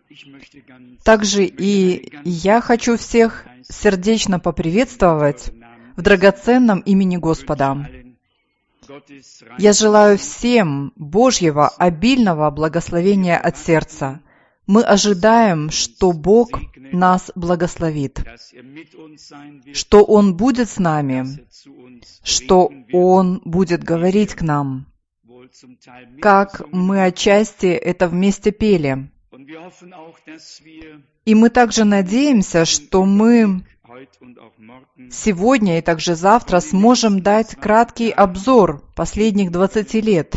Также и я хочу всех сердечно поприветствовать в драгоценном имени Господа. Я желаю всем Божьего обильного благословения от сердца. Мы ожидаем, что Бог нас благословит, что Он будет с нами, что Он будет говорить к нам, как мы отчасти это вместе пели. И мы также надеемся, что мы сегодня и также завтра сможем дать краткий обзор последних 20 лет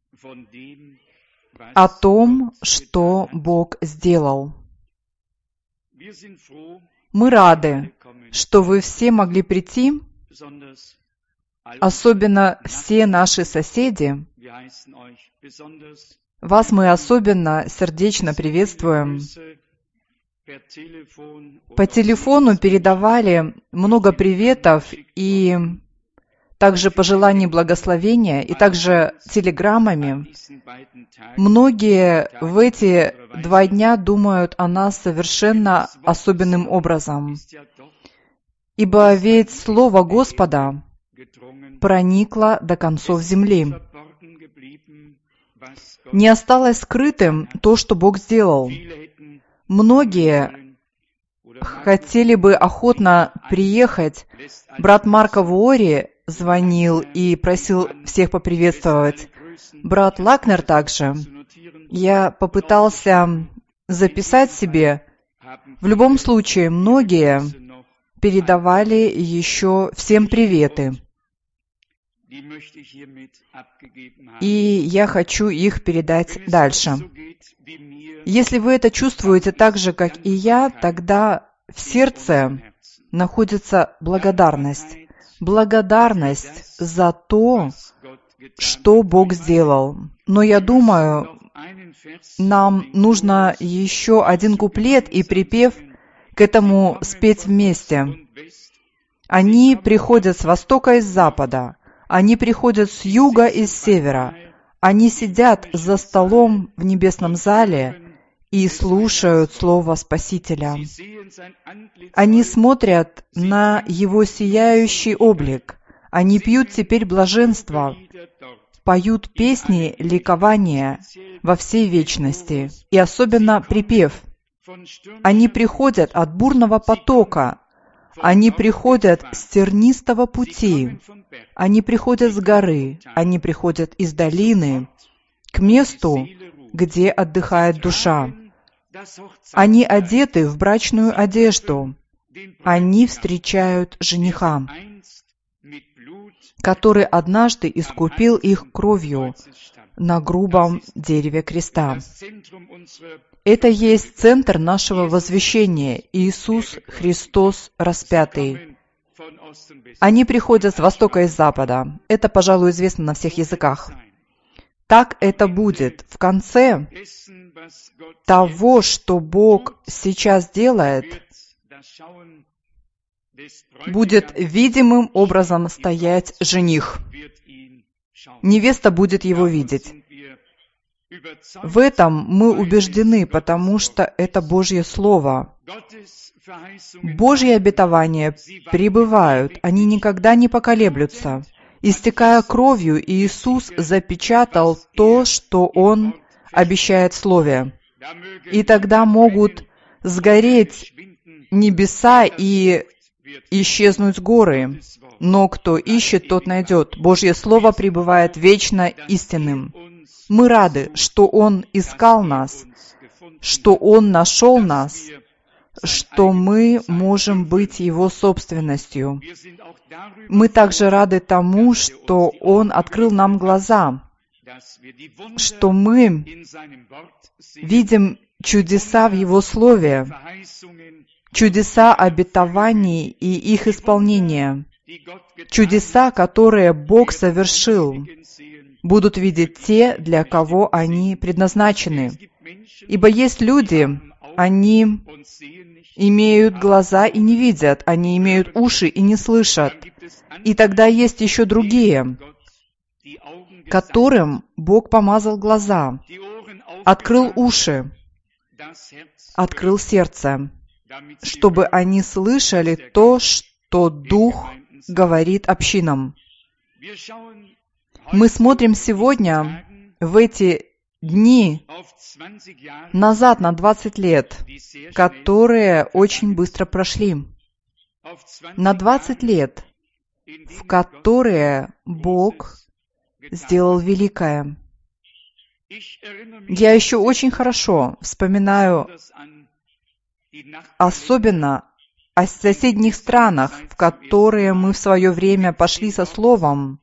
о том, что Бог сделал. Мы рады, что вы все могли прийти, особенно все наши соседи. Вас мы особенно сердечно приветствуем. По телефону передавали много приветов и также пожеланий благословения, и также телеграммами. Многие в эти 2 дня думают о нас совершенно особенным образом. Ибо ведь Слово Господа проникло до концов земли. Не осталось скрытым то, что Бог сделал. Многие хотели бы охотно приехать. Брат Марко Вуори звонил и просил всех поприветствовать. Брат Лакнер также. Я попытался записать себе. В любом случае, многие передавали еще всем приветы. И я хочу их передать дальше. Если вы это чувствуете так же, как и я, тогда в сердце находится благодарность. Благодарность за то, что Бог сделал. Но я думаю, нам нужно еще один куплет и припев к этому спеть вместе. Они приходят с востока и с запада. Они приходят с юга и с севера. Они сидят за столом в небесном зале и слушают Слово Спасителя. Они смотрят на Его сияющий облик. Они пьют теперь блаженство, поют песни ликования во всей вечности, и особенно припев. Они приходят от бурного потока, они приходят с тернистого пути, они приходят с горы, они приходят из долины, к месту, где отдыхает душа. Они одеты в брачную одежду, они встречают жениха, который однажды искупил их кровью на грубом дереве креста. Это есть центр нашего возвещения – Иисус Христос распятый. Они приходят с востока и с запада. Это, пожалуй, известно на всех языках. Так это будет. В конце того, что Бог сейчас делает, будет видимым образом стоять жених. Невеста будет его видеть. В этом мы убеждены, потому что это Божье Слово. Божьи обетования пребывают, они никогда не поколеблются. Истекая кровью, Иисус запечатал то, что Он обещает в Слове. И тогда могут сгореть небеса и исчезнуть горы. Но кто ищет, тот найдет. Божье Слово пребывает вечно истинным. Мы рады, что Он искал нас, что Он нашел нас, что мы можем быть Его собственностью. Мы также рады тому, что Он открыл нам глаза, что мы видим чудеса в Его Слове, чудеса обетований и их исполнения, чудеса, которые Бог совершил, будут видеть те, для кого они предназначены. Ибо есть люди, они имеют глаза и не видят, они имеют уши и не слышат. И тогда есть еще другие, которым Бог помазал глаза, открыл уши, открыл сердце, чтобы они слышали то, что Дух говорит общинам. Мы смотрим сегодня, в эти дни, назад на 20 лет, которые очень быстро прошли. На 20 лет, в которые Бог сделал великое. Я еще очень хорошо вспоминаю, особенно о соседних странах, в которые мы в свое время пошли со Словом,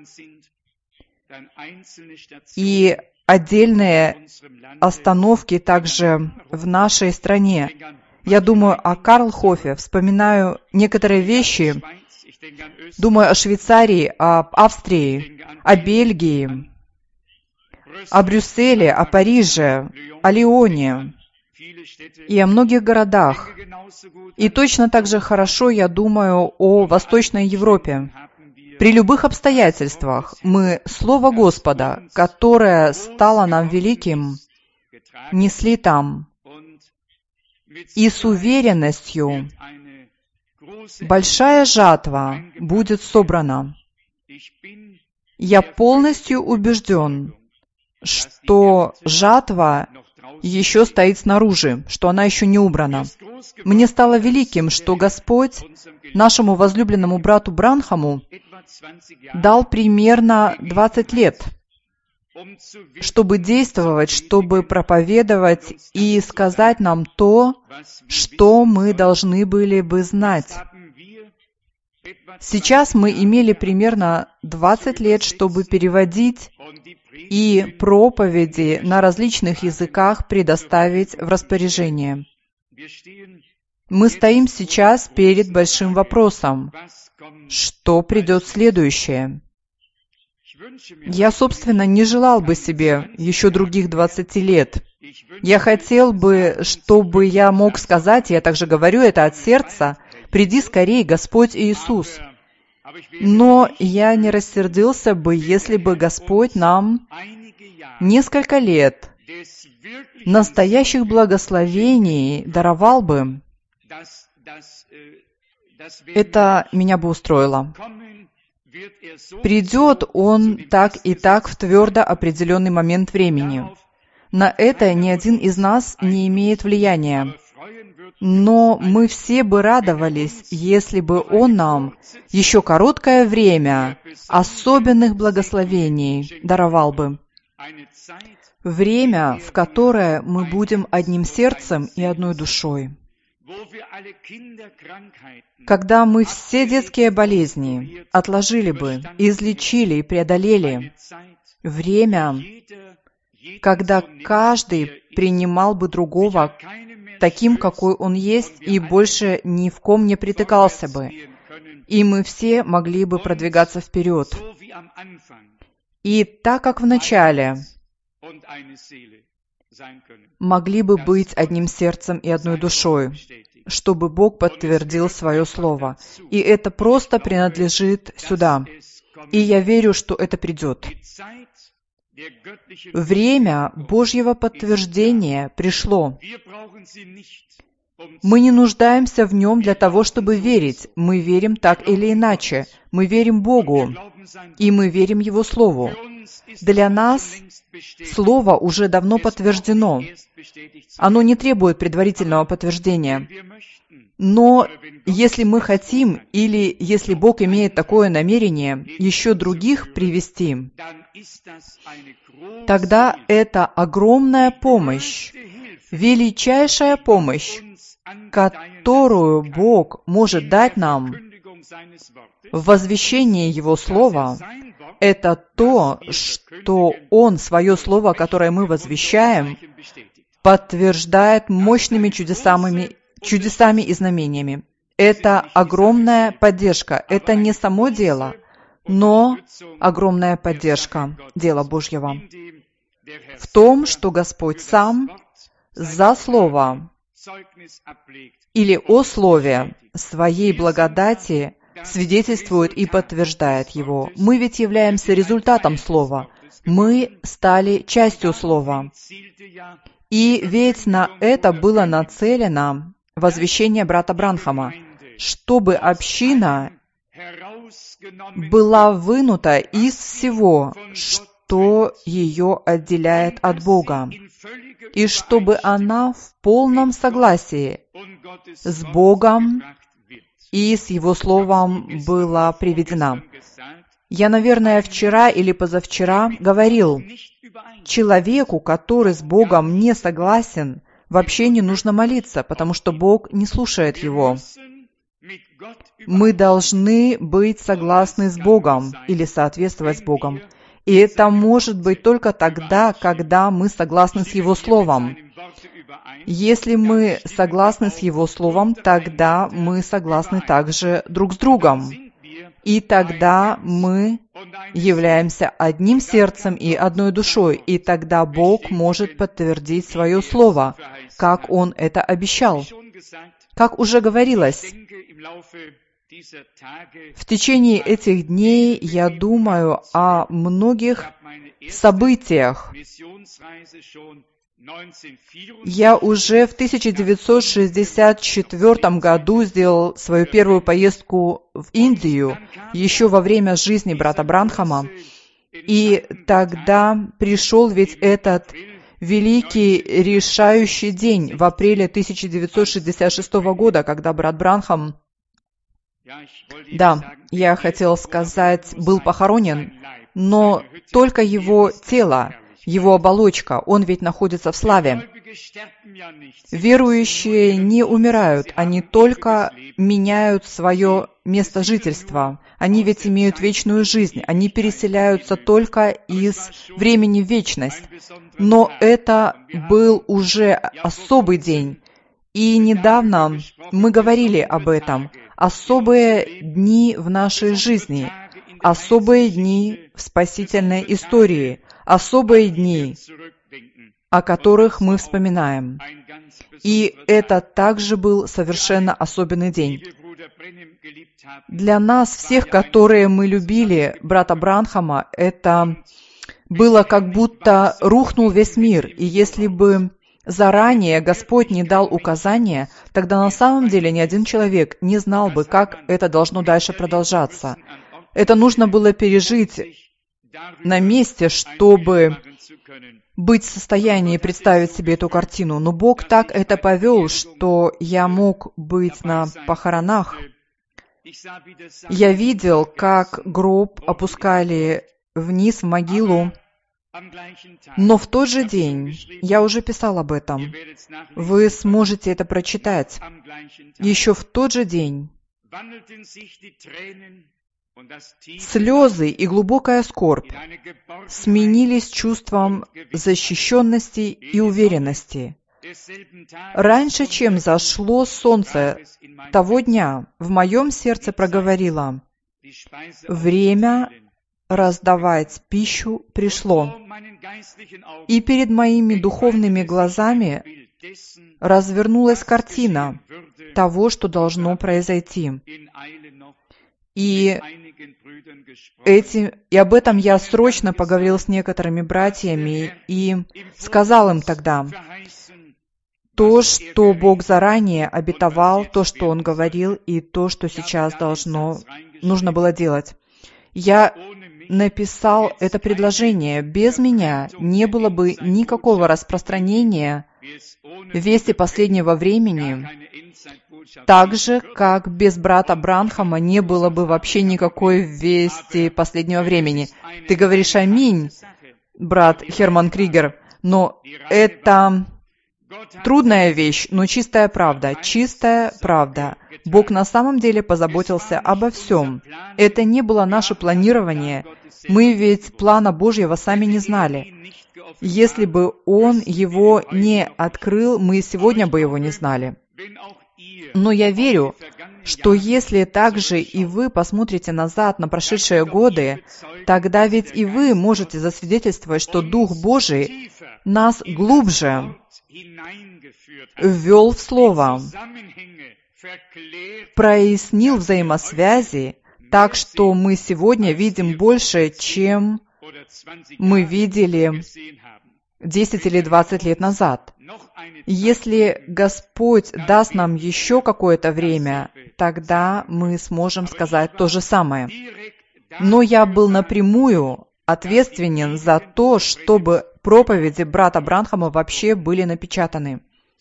и отдельные остановки также в нашей стране. Я думаю о Карлхофе, вспоминаю некоторые вещи, думаю о Швейцарии, об Австрии, о Бельгии, о Брюсселе, о Париже, о Лионе и о многих городах. И точно так же хорошо я думаю о Восточной Европе. При любых обстоятельствах мы Слово Господа, которое стало нам великим, несли там. И с уверенностью большая жатва будет собрана. Я полностью убежден, что жатва еще стоит снаружи, что она еще не убрана. Мне стало великим, что Господь нашему возлюбленному брату Бранхаму дал примерно 20 лет, чтобы действовать, чтобы проповедовать и сказать нам то, что мы должны были бы знать. Сейчас мы имели примерно 20 лет, чтобы переводить и проповеди на различных языках предоставить в распоряжение. Мы стоим сейчас перед большим вопросом, что придет следующее. Я, собственно, не желал бы себе еще других 20 лет. Я хотел бы, чтобы я мог сказать, я также говорю это от сердца, «Приди скорее, Господь Иисус». Но я не рассердился бы, если бы Господь нам несколько лет настоящих благословений даровал бы. Это меня бы устроило. Придет Он так и так в твердо определенный момент времени. На это ни один из нас не имеет влияния. Но мы все бы радовались, если бы Он нам еще короткое время особенных благословений даровал бы. Время, в которое мы будем одним сердцем и одной душой. Когда мы все детские болезни отложили бы, излечили и преодолели. Время, когда каждый принимал бы другого таким, какой он есть, и больше ни в ком не притыкался бы. И мы все могли бы продвигаться вперед. И так как в начале могли бы быть одним сердцем и одной душой, чтобы Бог подтвердил свое слово. И это просто принадлежит сюда. И я верю, что это придет. Время Божьего подтверждения пришло. Мы не нуждаемся в нем для того, чтобы верить. Мы верим так или иначе. Мы верим Богу, и мы верим Его Слову. Для нас Слово уже давно подтверждено. Оно не требует предварительного подтверждения. Но если мы хотим, или если Бог имеет такое намерение, еще других привести, тогда это огромная помощь, величайшая помощь, которую Бог может дать нам в возвещении Его Слова. Это то, что Он, свое Слово, которое мы возвещаем, подтверждает мощными чудесами и знамениями. Это огромная поддержка. Это не само дело, но огромная поддержка дела Божьего. В том, что Господь сам за Слово или о Слове своей благодати свидетельствует и подтверждает его. Мы ведь являемся результатом Слова. Мы стали частью Слова. И ведь на это было нацелено возвещение брата Бранхама, чтобы община была вынута из всего, что ее отделяет от Бога, и чтобы она в полном согласии с Богом и с Его Словом была приведена. Я, наверное, вчера или позавчера говорил, человеку, который с Богом не согласен, вообще не нужно молиться, потому что Бог не слушает его. Мы должны быть согласны с Богом или соответствовать с Богом. И это может быть только тогда, когда мы согласны с Его Словом. Если мы согласны с Его Словом, тогда мы согласны также друг с другом. И тогда мы являемся одним сердцем и одной душой, и тогда Бог может подтвердить свое Слово, как Он это обещал. Как уже говорилось, в течение этих дней я думаю о многих событиях. Я уже в 1964 году сделал свою первую поездку в Индию, еще во время жизни брата Бранхама. И тогда пришел ведь этот великий решающий день в апреле 1966 года, когда брат Бранхам, я хотел сказать, был похоронен, но только его тело, его оболочка, он ведь находится в славе. Верующие не умирают, они только меняют свое место жительства. Они ведь имеют вечную жизнь, они переселяются только из времени в вечность. Но это был уже особый день. И недавно мы говорили об этом. Особые дни в нашей жизни, особые дни в спасительной истории, особые дни, о которых мы вспоминаем. И это также был совершенно особенный день. Для нас всех, которые мы любили брата Бранхама, это было как будто рухнул весь мир. И если бы заранее Господь не дал указания, тогда на самом деле ни один человек не знал бы, как это должно дальше продолжаться. Это нужно было пережить на месте, чтобы быть в состоянии представить себе эту картину. Но Бог так это повел, что я мог быть на похоронах. Я видел, как гроб опускали вниз в могилу, но в тот же день, я уже писал об этом, вы сможете это прочитать, еще в тот же день слезы и глубокая скорбь сменились чувством защищенности и уверенности. Раньше, чем зашло солнце того дня, в моем сердце проговорило: время раздавать пищу пришло. И перед моими духовными глазами развернулась картина того, что должно произойти. И об этом я срочно поговорил с некоторыми братьями и сказал им тогда: то, что Бог заранее обетовал, то, что Он говорил, и то, что сейчас нужно было делать. Я написал это предложение. Без меня не было бы никакого распространения вести последнего времени, так же, как без брата Бранхама не было бы вообще никакой вести последнего времени. Ты говоришь «Аминь», брат Херман Кригер, но это трудная вещь, но чистая правда. Чистая правда. Бог на самом деле позаботился обо всем. Это не было наше планирование. Мы ведь плана Божьего сами не знали. Если бы Он его не открыл, мы сегодня бы его не знали. Но я верю, что если также и вы посмотрите назад на прошедшие годы, тогда ведь и вы можете засвидетельствовать, что Дух Божий нас глубже ввел в Слово, прояснил взаимосвязи, так что мы сегодня видим больше, чем мы видели 10 или 20 лет назад. Если Господь даст нам еще какое-то время, тогда мы сможем сказать то же самое. Но я был напрямую ответственен за то, чтобы проповеди брата Бранхама вообще были напечатаны.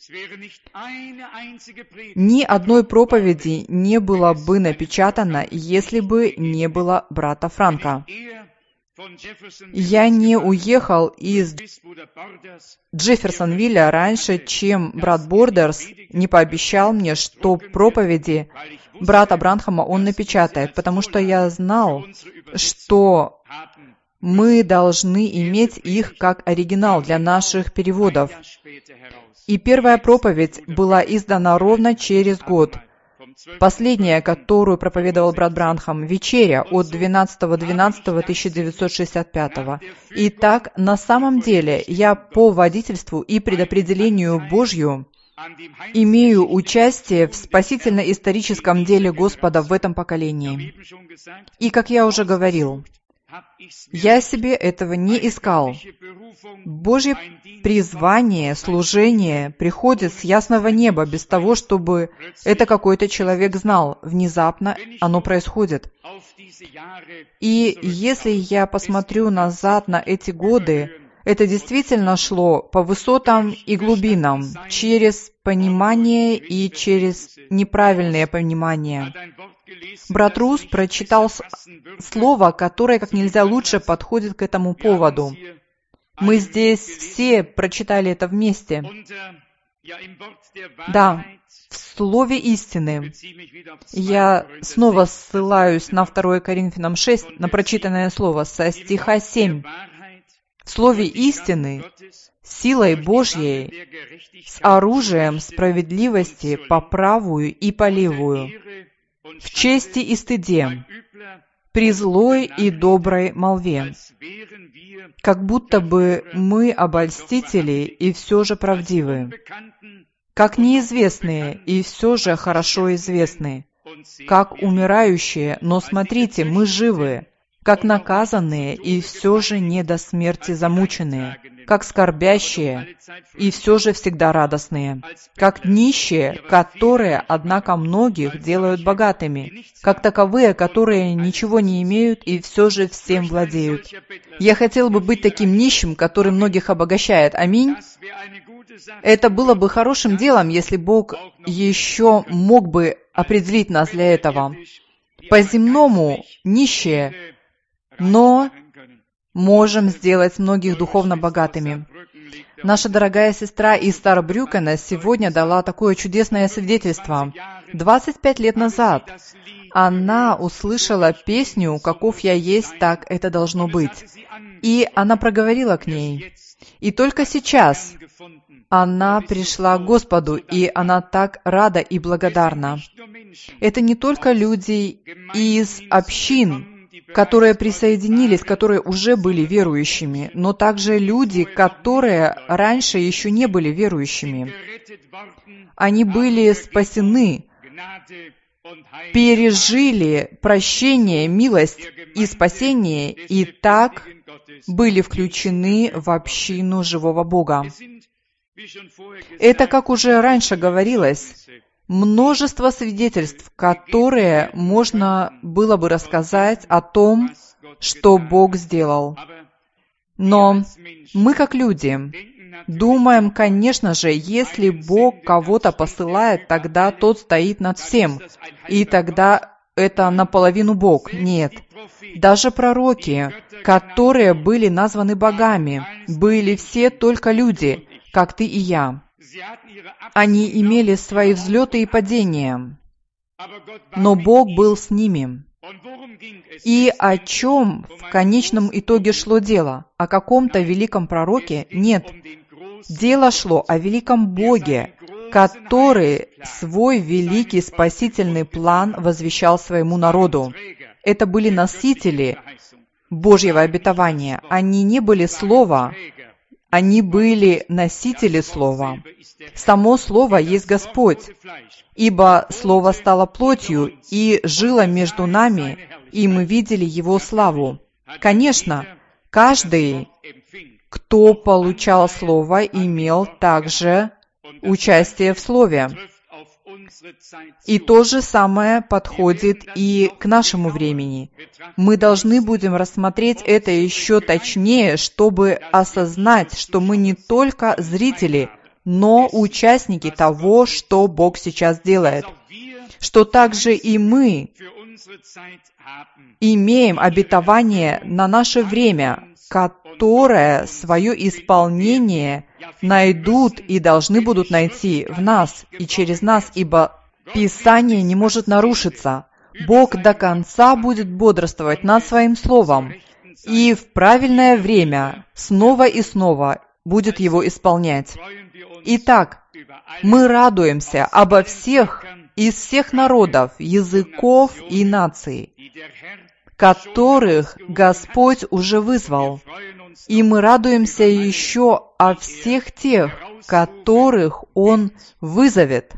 Ни одной проповеди не было бы напечатано, если бы не было брата Франка. Я не уехал из Джефферсонвилля раньше, чем брат Бордерс не пообещал мне, что проповеди брата Бранхама он напечатает, потому что я знал, что мы должны иметь их как оригинал для наших переводов. И первая проповедь была издана ровно через год. Последняя, которую проповедовал брат Бранхам, вечеря от 12.12.1965. Итак, на самом деле, я по водительству и предопределению Божью имею участие в спасительно-историческом деле Господа в этом поколении. И, как я уже говорил, я себе этого не искал. Божье призвание, служение приходит с ясного неба, без того, чтобы это какой-то человек знал. Внезапно оно происходит. И если я посмотрю назад на эти годы, это действительно шло по высотам и глубинам, через понимание и через неправильное понимание. Брат Рус прочитал слово, которое как нельзя лучше подходит к этому поводу. Мы здесь все прочитали это вместе. Да, в слове истины. Я снова ссылаюсь на 2 Коринфянам 6, на прочитанное слово со стиха 7. В слове истины, силой Божьей, с оружием справедливости по правую и по левую, в чести и стыде, при злой и доброй молве, как будто бы мы обольстители и все же правдивы, как неизвестные и все же хорошо известны, как умирающие, но смотрите, мы живы, как наказанные и все же не до смерти замученные, как скорбящие и все же всегда радостные, как нищие, которые, однако, многих делают богатыми, как таковые, которые ничего не имеют и все же всем владеют. Я хотел бы быть таким нищим, который многих обогащает. Аминь. Это было бы хорошим делом, если Бог еще мог бы определить нас для этого. По-земному нищие, но можем сделать многих духовно богатыми. Наша дорогая сестра из Старбрюкена сегодня дала такое чудесное свидетельство. 25 лет назад она услышала песню «Каков я есть, так это должно быть». И она проговорила к ней. И только сейчас она пришла к Господу, и она так рада и благодарна. Это не только люди из общин, которые присоединились, которые уже были верующими, но также люди, которые раньше еще не были верующими. Они были спасены, пережили прощение, милость и спасение, и так были включены в общину живого Бога. Это, как уже раньше говорилось, множество свидетельств, которые можно было бы рассказать о том, что Бог сделал. Но мы, как люди, думаем, конечно же, если Бог кого-то посылает, тогда тот стоит над всем, и тогда это наполовину Бог. Нет. Даже пророки, которые были названы богами, были все только люди, как ты и я. Они имели свои взлеты и падения, но Бог был с ними. И о чем в конечном итоге шло дело? О каком-то великом пророке? Нет. Дело шло о великом Боге, который свой великий спасительный план возвещал своему народу. Это были носители Божьего обетования. Они не были Слова, они были носители Слова. Само Слово есть Господь, ибо Слово стало плотью и жило между нами, и мы видели Его славу. Конечно, каждый, кто получал Слово, имел также участие в Слове. И то же самое подходит и к нашему времени. Мы должны будем рассмотреть это еще точнее, чтобы осознать, что мы не только зрители, но участники того, что Бог сейчас делает. Что также и мы имеем обетование на наше время, которое свое исполнение найдут и должны будут найти в нас и через нас, ибо Писание не может нарушиться. Бог до конца будет бодрствовать над Своим Словом, и в правильное время снова и снова будет его исполнять. Итак, мы радуемся обо всех из всех народов, языков и наций, которых Господь уже вызвал. И мы радуемся еще о всех тех, которых Он вызовет.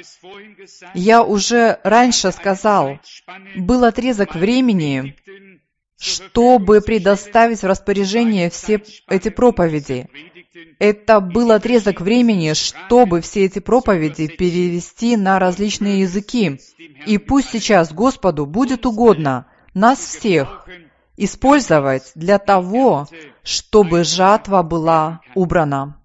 Я уже раньше сказал, был отрезок времени, чтобы предоставить в распоряжение все эти проповеди. Это был отрезок времени, чтобы все эти проповеди перевести на различные языки. И пусть сейчас Господу будет угодно нас всех использовать для того, чтобы жатва была убрана.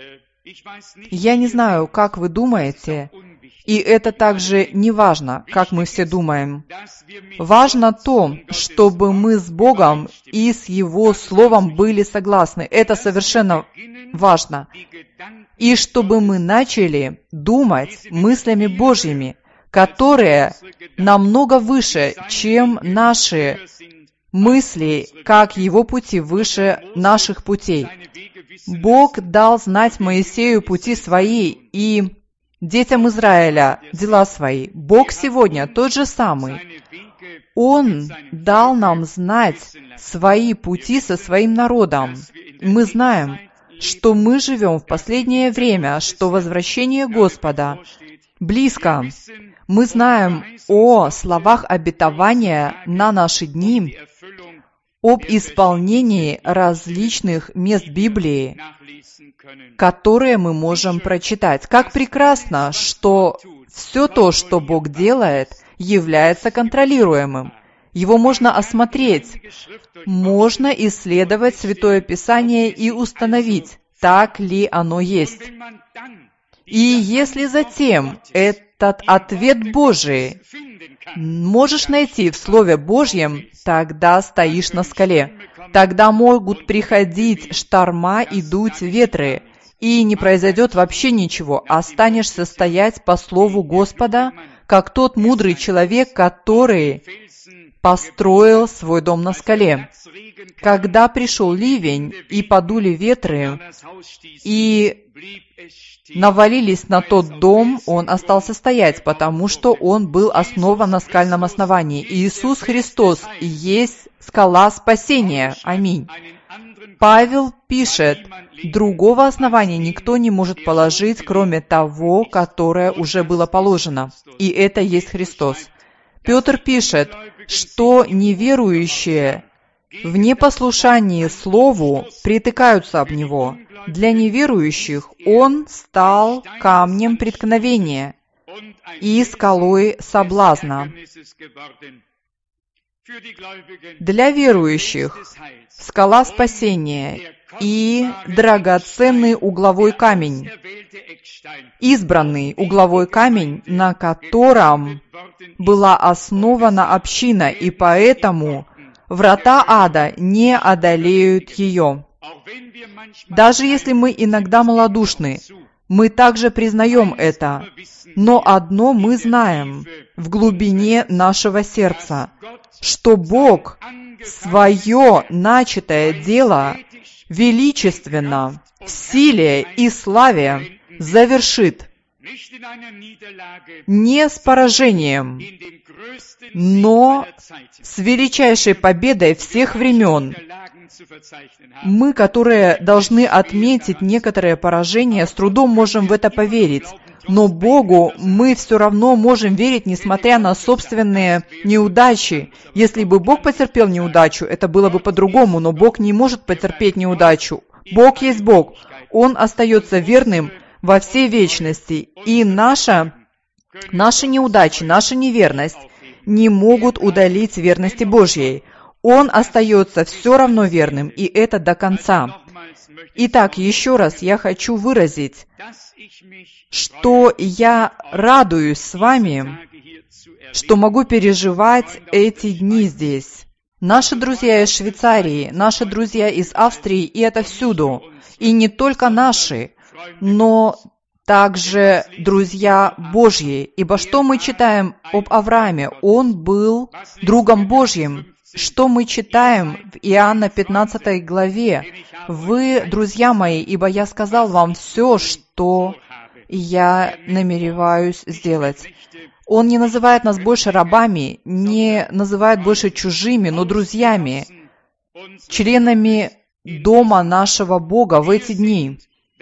Я не знаю, как вы думаете, и это также не важно, как мы все думаем. Важно то, чтобы мы с Богом и с Его Словом были согласны. Это совершенно важно. И чтобы мы начали думать мыслями Божьими, которые намного выше, чем наши мысли, как Его пути выше наших путей. Бог дал знать Моисею пути свои и детям Израиля дела свои. Бог сегодня тот же самый. Он дал нам знать свои пути со своим народом. Мы знаем, что мы живем в последнее время, что возвращение Господа близко. Мы знаем о словах обетования на наши дни, об исполнении различных мест Библии, которые мы можем прочитать. Как прекрасно, что все то, что Бог делает, является контролируемым. Его можно осмотреть, можно исследовать Святое Писание и установить, так ли оно есть. И если затем этот ответ Божий можешь найти в Слове Божьем, тогда стоишь на скале. Тогда могут приходить шторма и дуть ветры, и не произойдет вообще ничего. Останешься стоять по Слову Господа, как тот мудрый человек, который построил свой дом на скале. Когда пришел ливень, и подули ветры, и навалились на тот дом, он остался стоять, потому что он был основан на скальном основании. Иисус Христос есть скала спасения. Аминь. Павел пишет, другого основания никто не может положить, кроме того, которое уже было положено. И это есть Христос. Петр пишет, что неверующие в непослушании Слову притыкаются об Него. Для неверующих Он стал камнем преткновения и скалой соблазна. Для верующих скала спасения и драгоценный угловой камень, избранный угловой камень, на котором была основана община, и поэтому врата ада не одолеют ее. Даже если мы иногда малодушны, мы также признаем это. Но одно мы знаем в глубине нашего сердца, что Бог свое начатое дело величественно, в силе и славе завершит. Не с поражением, но с величайшей победой всех времен. Мы, которые должны отметить некоторые поражения, с трудом можем в это поверить. Но Богу мы все равно можем верить, несмотря на собственные неудачи. Если бы Бог потерпел неудачу, это было бы по-другому, но Бог не может потерпеть неудачу. Бог есть Бог. Он остается верным во всей вечности. И наши неудачи, наша неверность не могут удалить верности Божьей. Он остается все равно верным, и это до конца. Итак, еще раз я хочу выразить, что я радуюсь с вами, что могу переживать эти дни здесь. Наши друзья из Швейцарии, наши друзья из Австрии и отовсюду, и не только наши, но также друзья Божьи. Ибо что мы читаем об Аврааме? Он был другом Божьим. Что мы читаем в Иоанна 15 главе? Вы, друзья мои, ибо я сказал вам все, что я намереваюсь сделать. Он не называет нас больше рабами, не называет больше чужими, но друзьями, членами дома нашего Бога в эти дни.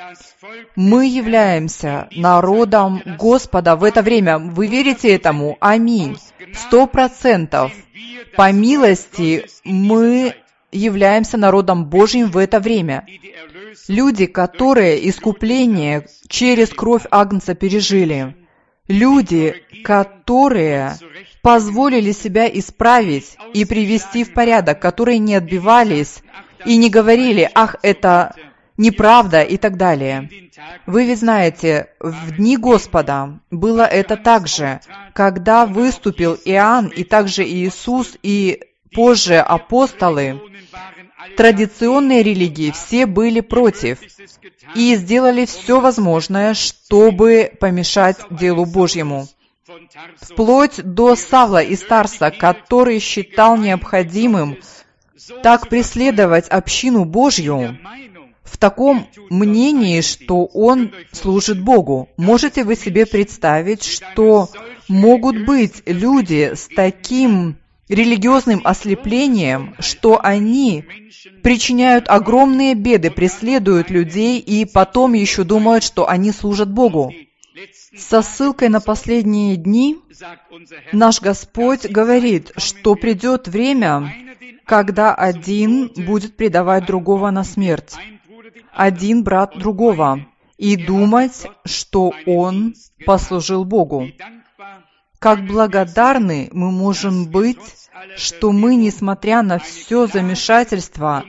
Мы являемся народом Господа в это время. Вы верите этому? Аминь. 100%. По милости мы являемся народом Божьим в это время. Люди, которые искупление через кровь Агнца пережили. Люди, которые позволили себя исправить и привести в порядок, которые не отбивались и не говорили: «Ах, это неправда» и так далее. Вы ведь знаете, в дни Господа было это так же, когда выступил Иоанн, и также Иисус, и позже апостолы, традиционные религии, все были против и сделали все возможное, чтобы помешать делу Божьему. Вплоть до Савла из Тарса, который считал необходимым так преследовать общину Божью, в таком мнении, что он служит Богу. Можете вы себе представить, что могут быть люди с таким религиозным ослеплением, что они причиняют огромные беды, преследуют людей и потом еще думают, что они служат Богу? Со ссылкой на последние дни наш Господь говорит, что придет время, когда один будет предавать другого на смерть, один брат другого, и думать, что он послужил Богу. Как благодарны мы можем быть, что мы, несмотря на все замешательство,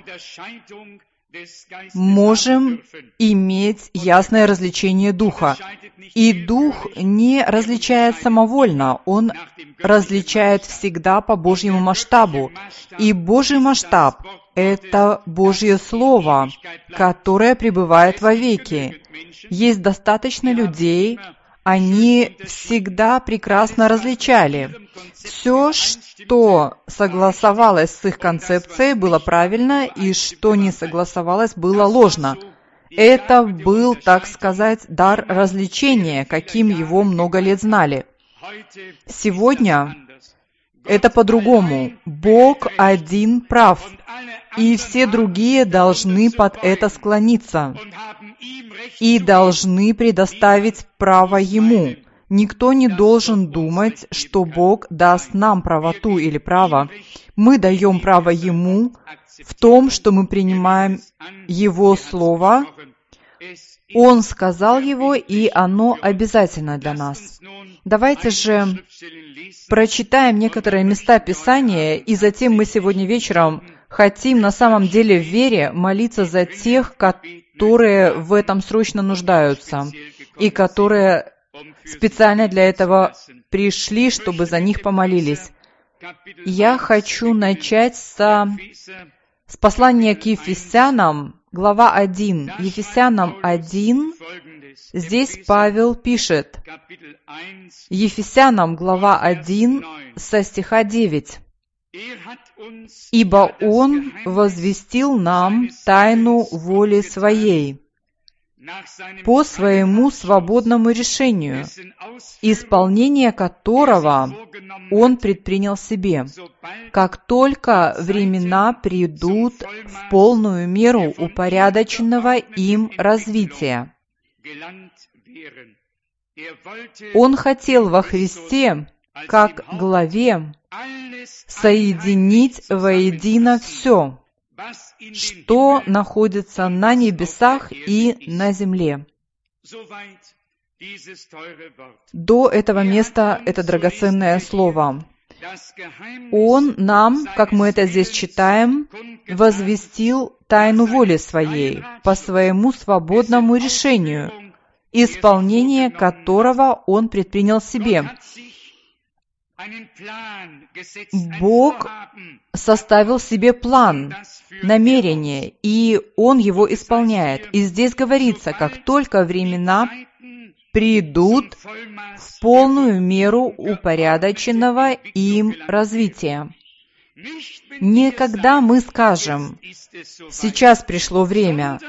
можем иметь ясное различение Духа. И Дух не различает самовольно, Он различает всегда по Божьему масштабу. И Божий масштаб — это Божье Слово, которое пребывает вовеки. Есть достаточно людей, они всегда прекрасно различали. Все, что согласовалось с их концепцией, было правильно, и что не согласовалось, было ложно. Это был, так сказать, дар развлечения, каким его много лет знали. Сегодня это по-другому. Бог один прав, и все другие должны под это склониться и должны предоставить право Ему. Никто не должен думать, что Бог даст нам правоту или право. Мы даем право Ему в том, что мы принимаем Его Слово. Он сказал его, и оно обязательно для нас. Давайте же прочитаем некоторые места Писания, и затем мы сегодня вечером хотим на самом деле в вере молиться за тех, которые в этом срочно нуждаются, и которые специально для этого пришли, чтобы за них помолились. Я хочу начать с послания к Ефесянам, глава 1. Ефесянам 1, здесь Павел пишет, Ефесянам, глава 1, со стиха 9. «Ибо Он возвестил нам тайну воли Своей, по Своему свободному решению, исполнение которого Он предпринял себе, как только времена придут в полную меру упорядоченного им развития. Он хотел во Христе, как главе, соединить воедино все, что находится на небесах и на земле. До этого места это драгоценное слово. Он нам, как мы это здесь читаем, возвестил тайну воли Своей по Своему свободному решению, исполнение которого Он предпринял себе. Бог составил себе план, намерение, и Он его исполняет. И здесь говорится, как только времена придут в полную меру упорядоченного им развития. Не когда мы скажем, сейчас пришло время,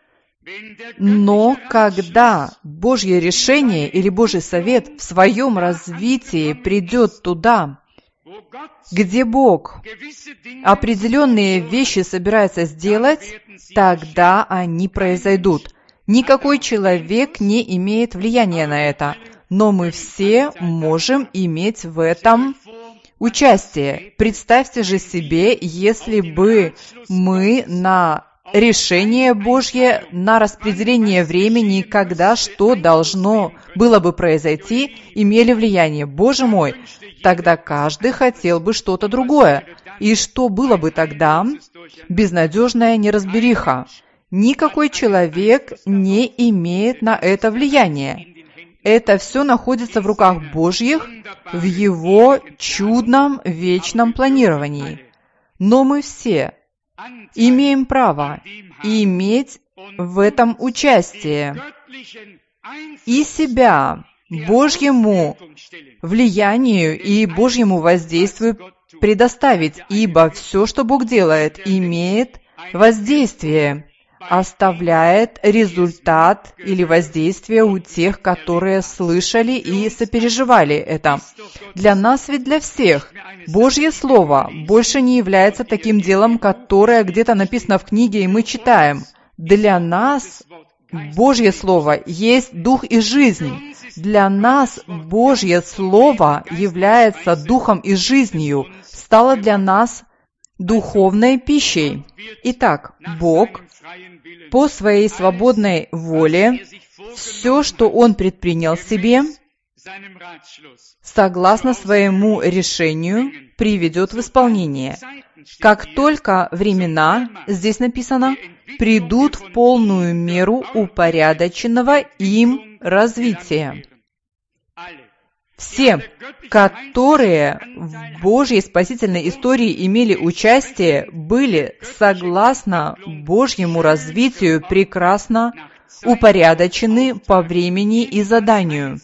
но когда Божье решение или Божий совет в своем развитии придет туда, где Бог определенные вещи собирается сделать, тогда они произойдут. Никакой человек не имеет влияния на это, но мы все можем иметь в этом участие. Представьте же себе, если бы мы на решение Божье, на распределение времени, когда что должно было бы произойти, имели влияние. Боже мой, тогда каждый хотел бы что-то другое. И что было бы тогда? Безнадежная неразбериха. Никакой человек не имеет на это влияния. Это все находится в руках Божьих, в Его чудном вечном планировании. Но мы все имеем право иметь в этом участие и себя Божьему влиянию и Божьему воздействию предоставить, ибо все, что Бог делает, имеет воздействие, оставляет результат или воздействие у тех, которые слышали и сопереживали это. Для нас ведь для всех Божье Слово больше не является таким делом, которое где-то написано в книге, и мы читаем. Для нас Божье Слово есть дух и жизнь. Для нас Божье Слово является духом и жизнью, стало для нас духовной пищей. Итак, Бог по Своей свободной воле все, что Он предпринял себе, согласно Своему решению, приведет в исполнение. Как только времена, здесь написано, придут в полную меру упорядоченного им развития. Все, которые в Божьей спасительной истории имели участие, были, согласно Божьему развитию, прекрасно упорядочены по времени и заданию,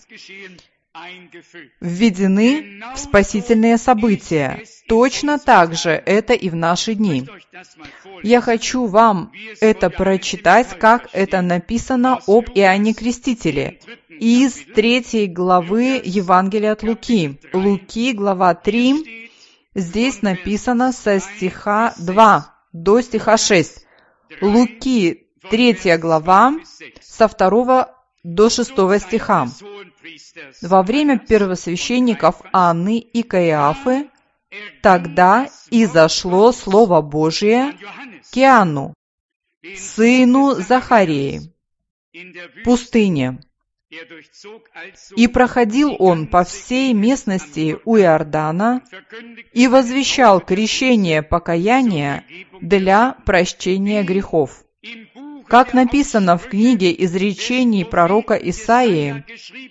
введены в спасительные события. Точно так же это и в наши дни. Я хочу вам это прочитать, как это написано об Иоанне Крестителе из 3 главы Евангелия от Луки. Луки, глава 3, здесь написано со стиха 2 до стиха 6. Луки, 3 глава, со 2 до 6 стиха. Во время первосвященников Анны и Каиафы тогда изошло Слово Божие к Иоанну, сыну Захарии, в пустыне. И проходил он по всей местности у Иордана и возвещал крещение покаяния для прощения грехов. Как написано в книге изречений пророка Исаии,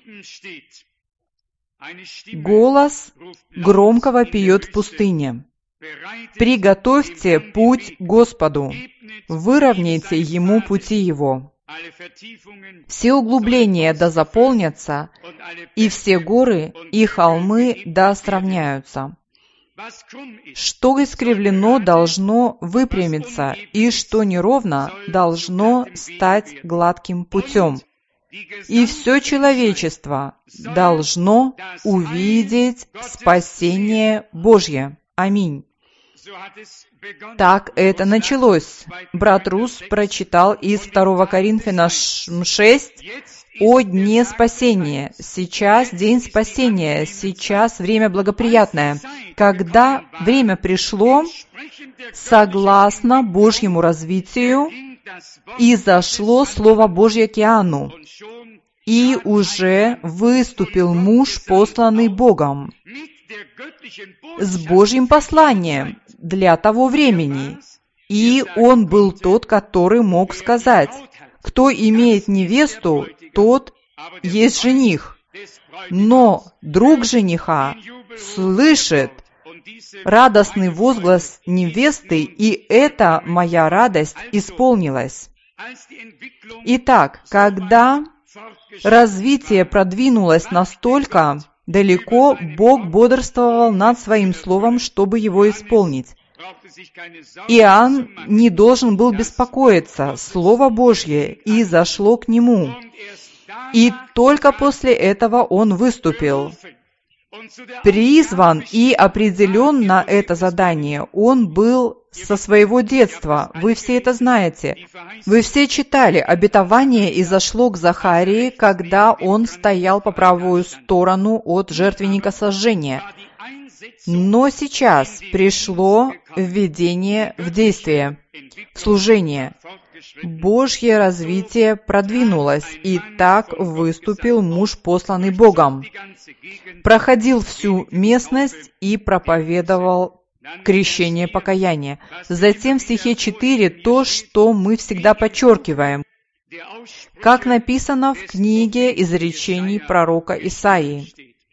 голос громко вопиет в пустыне: «Приготовьте путь Господу, выровняйте Ему пути Его. Все углубления да заполнятся, и все горы и холмы да сравняются. Что искривлено, должно выпрямиться, и что неровно, должно стать гладким путем. И все человечество должно увидеть спасение Божье». Аминь. Так это началось. Брат Рус прочитал из 2 Коринфянам 6 о дне спасения. Сейчас день спасения, сейчас время благоприятное. Когда время пришло, согласно Божьему развитию, и зашло Слово Божье к Иоанну, и уже выступил муж, посланный Богом, с Божьим посланием для того времени. И он был тот, который мог сказать: кто имеет невесту, тот есть жених. Но друг жениха слышит радостный возглас невесты, и эта моя радость исполнилась. Итак, когда развитие продвинулось настолько далеко, Бог бодрствовал над Своим Словом, чтобы его исполнить. Иоанн не должен был беспокоиться. Слово Божье и зашло к нему. И только после этого он выступил. Призван и определен на это задание он был со своего детства. Вы все это знаете. Вы все читали. Обетование изошло к Захарии, когда он стоял по правую сторону от жертвенника сожжения. Но сейчас пришло введение в действие, в служение. Божье развитие продвинулось, и так выступил муж, посланный Богом. Проходил всю местность и проповедовал крещение покаяния. Затем в стихе 4 то, что мы всегда подчеркиваем, как написано в книге изречений пророка Исаии.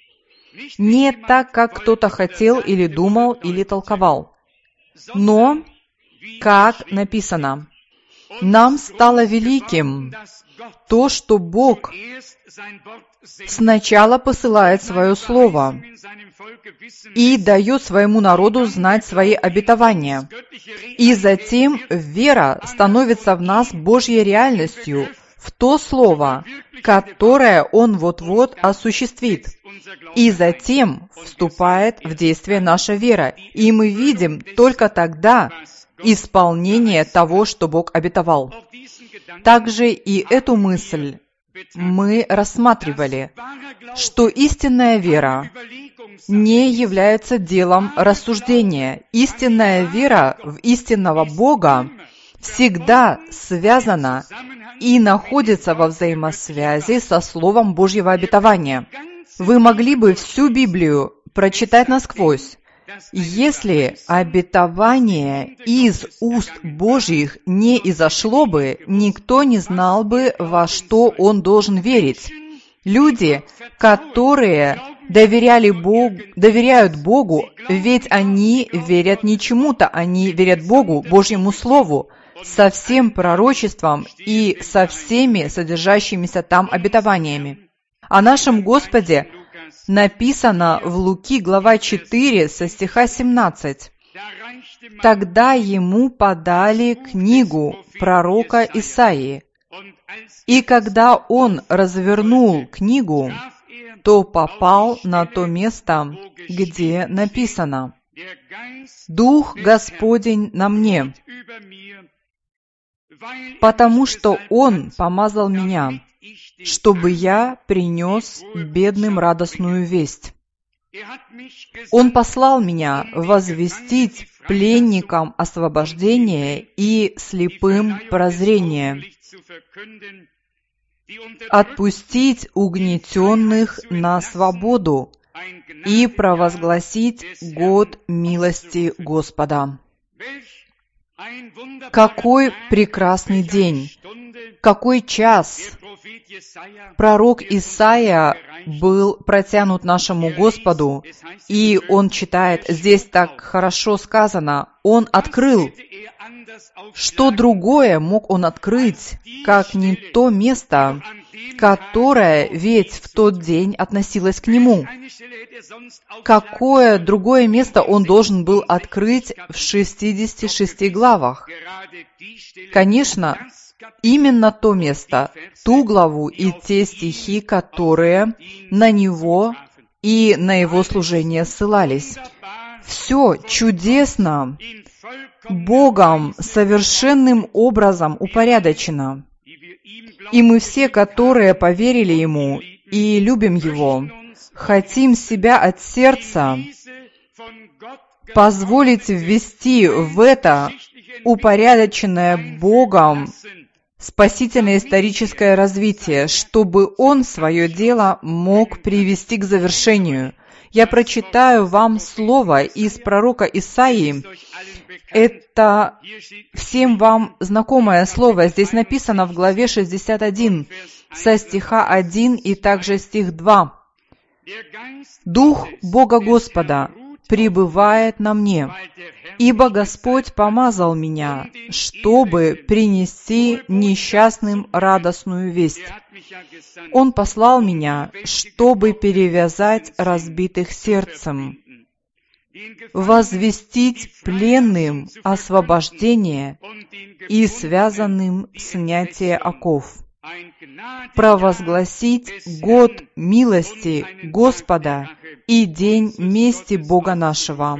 Не так, как кто-то хотел или думал, или толковал, но как написано. Нам стало великим то, что Бог сначала посылает Свое Слово и дает своему народу знать свои обетования. И затем вера становится в нас Божьей реальностью, в то Слово, которое Он вот-вот осуществит. И затем вступает в действие наша вера, и мы видим только тогда исполнение того, что Бог обетовал. Также и эту мысль мы рассматривали, что истинная вера не является делом рассуждения. Истинная вера в истинного Бога всегда связана и находится во взаимосвязи со Словом Божьего обетования. Вы могли бы всю Библию прочитать насквозь. Если обетование из уст Божьих не изошло бы, никто не знал бы, во что он должен верить. Люди, которые доверяют Богу, ведь они верят не чему-то, они верят Богу, Божьему Слову, со всем пророчеством и со всеми содержащимися там обетованиями. О нашем Господе написано в Луки, глава 4, со стиха 17. «Тогда ему подали книгу пророка Исаии, и когда он развернул книгу, то попал на то место, где написано: «Дух Господень на мне, потому что Он помазал меня, чтобы я принес бедным радостную весть. Он послал меня возвестить пленникам освобождение и слепым прозрение, отпустить угнетенных на свободу и провозгласить год милости Господа». Какой прекрасный день! Какой час! Пророк Исаия был протянут нашему Господу, и он читает, здесь так хорошо сказано, он открыл. Что другое мог он открыть, как не то место, которое ведь в тот день относилось к нему? Какое другое место он должен был открыть в 66 главах? Конечно, именно то место, ту главу и те стихи, которые на него и на его служение ссылались. Все чудесно, Богом совершенным образом упорядочено. И мы все, которые поверили Ему и любим Его, хотим себя от сердца позволить ввести в это упорядоченное Богом спасительное историческое развитие, чтобы Он свое дело мог привести к завершению. Я прочитаю вам слово из пророка Исаии. Это всем вам знакомое слово. Здесь написано в главе 61, со стиха 1 и также стих 2. «Дух Бога Господа пребывает на мне, ибо Господь помазал меня, чтобы принести несчастным радостную весть. Он послал меня, чтобы перевязать разбитых сердцем, возвестить пленным освобождение и связанным снятие оков, провозгласить год милости Господа и день мести Бога нашего,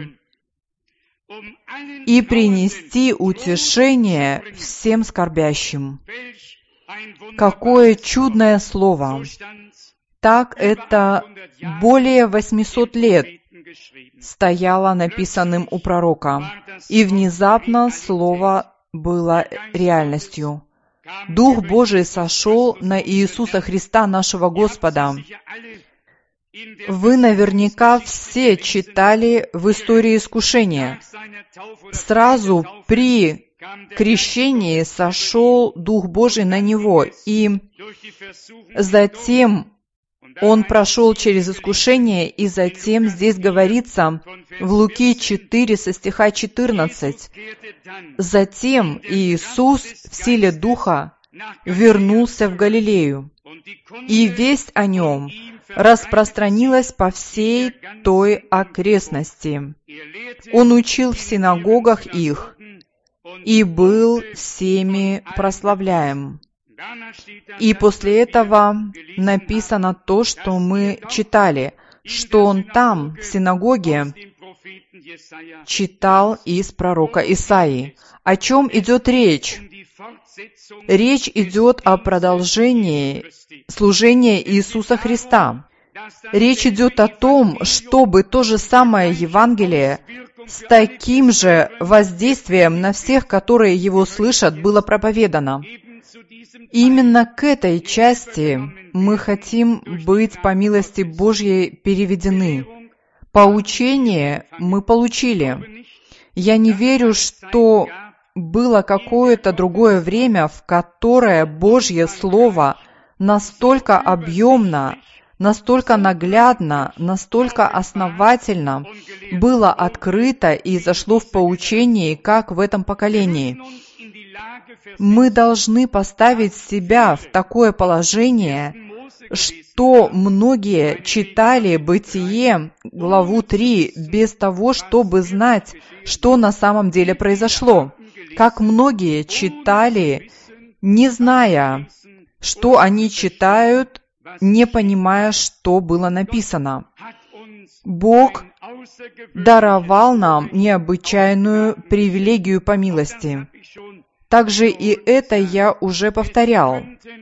и принести утешение всем скорбящим». Какое чудное слово! Так это более 800 лет стояло написанным у пророка, и внезапно слово было реальностью. Дух Божий сошел на Иисуса Христа, нашего Господа. Вы наверняка все читали в истории искушения. Сразу при крещении сошел Дух Божий на Него, и затем Он прошел через искушение, и затем здесь говорится в Луки 4 со стиха 14. «Затем Иисус в силе Духа вернулся в Галилею, и весть о Нем распространилась по всей той окрестности. Он учил в синагогах их и был всеми прославляем». И после этого написано то, что мы читали, что он там, в синагоге, читал из пророка Исаии. О чем идет речь? Речь идет о продолжении служения Иисуса Христа. Речь идет о том, чтобы то же самое Евангелие с таким же воздействием на всех, которые его слышат, было проповедано. Именно к этой части мы хотим быть по милости Божьей переведены. Поучение мы получили. Я не верю, что было какое-то другое время, в которое Божье Слово настолько объемно, настолько наглядно, настолько основательно было открыто и зашло в поучении, как в этом поколении. Мы должны поставить себя в такое положение, что многие читали Бытие, главу 3, без того, чтобы знать, что на самом деле произошло. Как многие читали, не зная, что они читают, не понимая, что было написано. Бог даровал нам необычайную привилегию по милости. Также и это я уже повторял.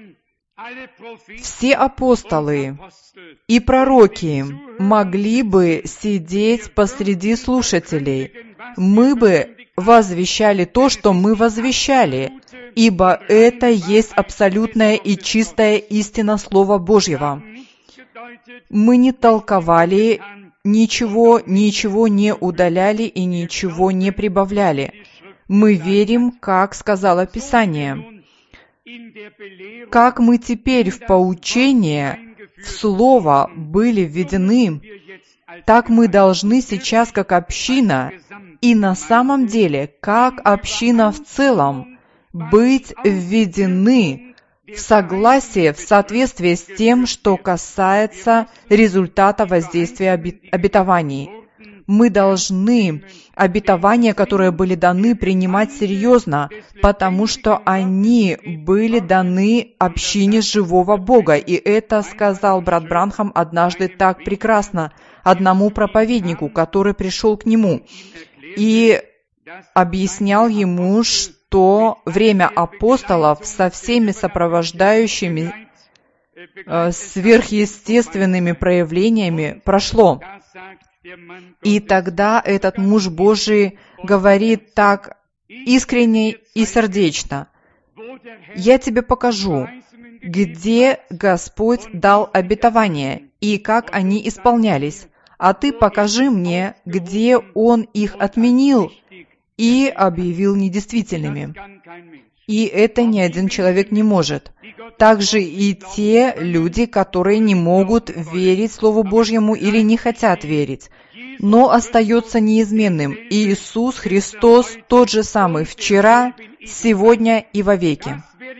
Все апостолы и пророки могли бы сидеть посреди слушателей. Мы бы возвещали то, что мы возвещали, ибо это есть абсолютная и чистая истина Слова Божьего. Мы не толковали ничего не удаляли и ничего не прибавляли. Мы верим, как сказало Писание. Как мы теперь в поучение, в Слово были введены, так мы должны сейчас, как община, и на самом деле, как община в целом, быть введены в согласие, в соответствии с тем, что касается результата воздействия обетований. Мы должны обетования, которые были даны, принимать серьезно, потому что они были даны общине живого Бога. И это сказал брат Бранхам однажды так прекрасно одному проповеднику, который пришел к нему и объяснял ему, что время апостолов со всеми сопровождающими сверхъестественными проявлениями прошло. И тогда этот муж Божий говорит так искренне и сердечно: «Я тебе покажу, где Господь дал обетования и как они исполнялись, а ты покажи мне, где Он их отменил и объявил недействительными». И это ни один человек не может. Также и те люди, которые не могут верить Слову Божьему или не хотят верить. Но остается неизменным. Иисус Христос тот же самый вчера, сегодня и вовеки.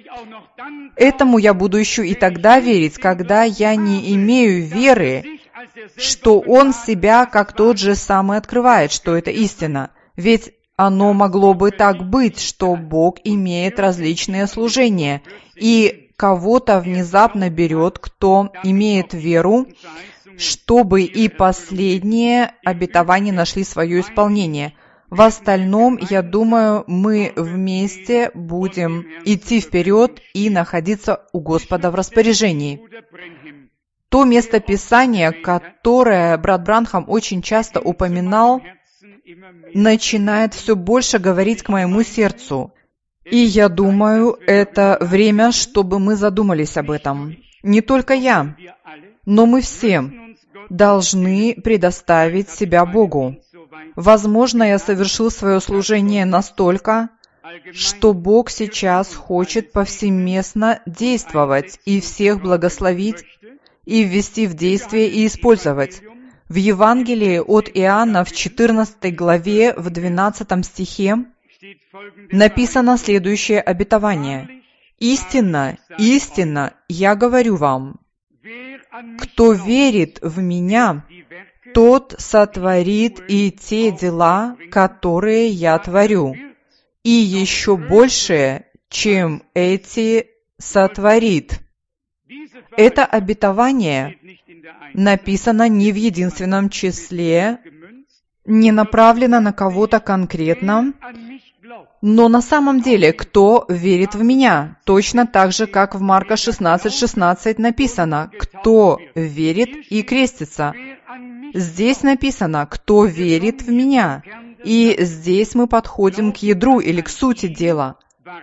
Этому я буду еще и тогда верить, когда я не имею веры, что Он себя как тот же самый открывает, что это истина. Ведь оно могло бы так быть, что Бог имеет различные служения, и кого-то внезапно берет, кто имеет веру, чтобы и последние обетования нашли свое исполнение. В остальном, я думаю, мы вместе будем идти вперед и находиться у Господа в распоряжении. То место Писания, которое брат Бранхам очень часто упоминал, начинает все больше говорить к моему сердцу. И я думаю, это время, чтобы мы задумались об этом. Не только я, но мы все должны предоставить себя Богу. Возможно, я совершил свое служение настолько, что Бог сейчас хочет повсеместно действовать и всех благословить, и ввести в действие и использовать. В Евангелии от Иоанна в 14 главе, в 12 стихе написано следующее обетование: «Истинно, истинно, я говорю вам, кто верит в Меня, тот сотворит и те дела, которые я творю, и еще большее, чем эти сотворит». Это обетование написано не в единственном числе, не направлено на кого-то конкретно, но на самом деле, кто верит в Меня, точно так же, как в Марка 16:16 написано, кто верит и крестится. Здесь написано, кто верит в Меня. И здесь мы подходим к ядру или к сути дела.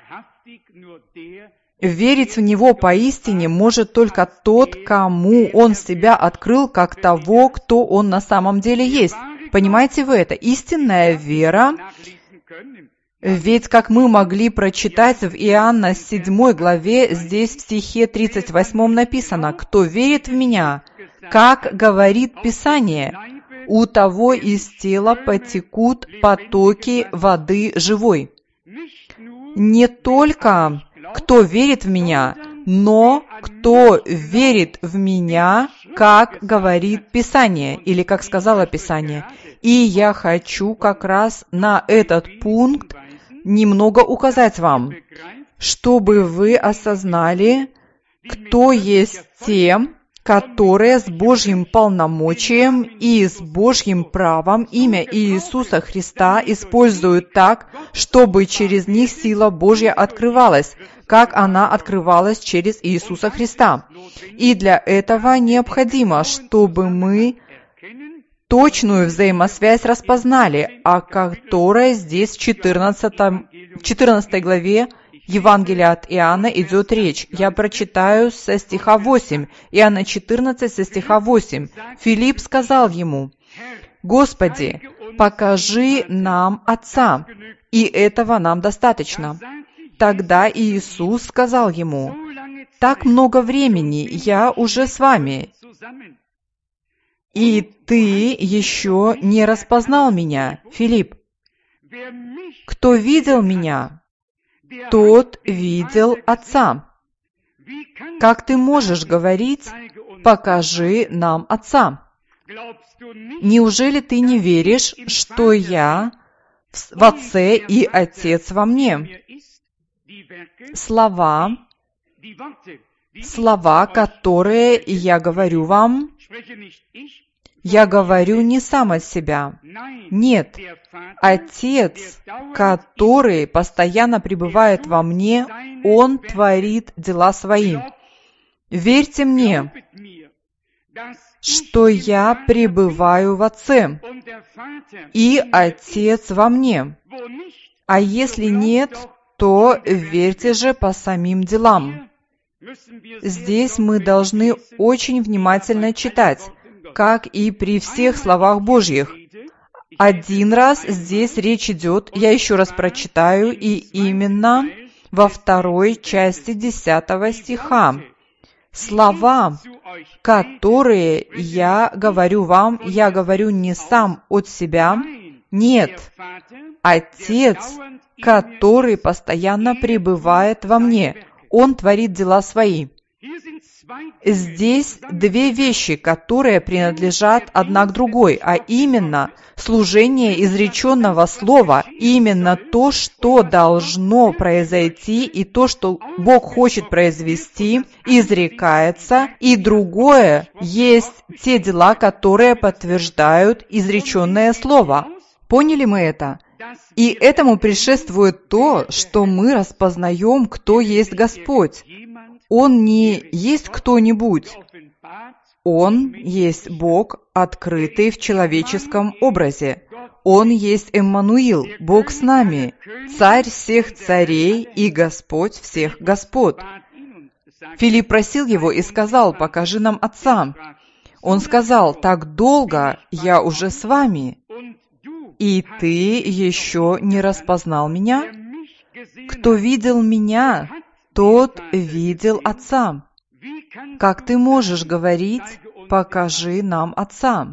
Верить в Него поистине может только тот, кому Он себя открыл как того, кто Он на самом деле есть. Понимаете вы это? Истинная вера, ведь, как мы могли прочитать в Иоанна 7 главе, здесь в стихе 38 написано: «Кто верит в Меня, как говорит Писание, у того из тела потекут потоки воды живой». Не только кто верит в Меня, но кто верит в Меня, как говорит Писание, или как сказала Писание. И я хочу как раз на этот пункт немного указать вам, чтобы вы осознали, кто есть те, которые с Божьим полномочием и с Божьим правом имя Иисуса Христа используют так, чтобы через них сила Божья открывалась, как она открывалась через Иисуса Христа. И для этого необходимо, чтобы мы точную взаимосвязь распознали, о которой здесь в 14 главе Евангелия от Иоанна идет речь. Я прочитаю со стиха 8. Иоанна 14 со стиха 8. Филипп сказал ему: «Господи, покажи нам Отца, и этого нам достаточно». Тогда Иисус сказал ему: «Так много времени я уже с вами, и ты еще не распознал Меня, Филипп. Кто видел Меня, тот видел Отца. Как ты можешь говорить: покажи нам Отца? Неужели ты не веришь, что я в Отце и Отец во мне?» Слова, которые я говорю вам, я говорю не сам от себя. Нет, Отец, который постоянно пребывает во мне, Он творит дела Свои. Верьте мне, что я пребываю в Отце, и Отец во мне. А если нет, то верьте же по самим делам». Здесь мы должны очень внимательно читать, как и при всех словах Божьих. Один раз здесь речь идет, я еще раз прочитаю, и именно во 2 части 10 стиха. «Слова, которые я говорю вам, я говорю не сам от себя, нет, Отец, который постоянно пребывает во мне, Он творит дела свои». Здесь две вещи, которые принадлежат одна к другой, а именно служение изреченного слова, именно то, что должно произойти, и то, что Бог хочет произвести, изрекается, и другое есть те дела, которые подтверждают изреченное слово. Поняли мы это? И этому предшествует то, что мы распознаем, кто есть Господь. Он не есть кто-нибудь. Он есть Бог, открытый в человеческом образе. Он есть Эммануил, Бог с нами, Царь всех царей и Господь всех господ. Филипп просил его и сказал: «Покажи нам Отца». Он сказал: «Так долго я уже с вами, и ты еще не распознал меня? Кто видел меня, тот видел Отца. Как ты можешь говорить: покажи нам Отца?»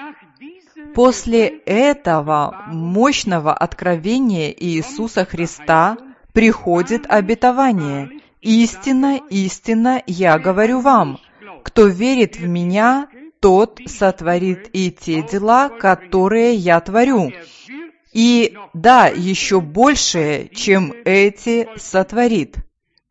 После этого мощного откровения Иисуса Христа приходит обетование: «Истинно, истинно, я говорю вам, кто верит в Меня, тот сотворит и те дела, которые я творю. И да, еще большее, чем эти сотворит».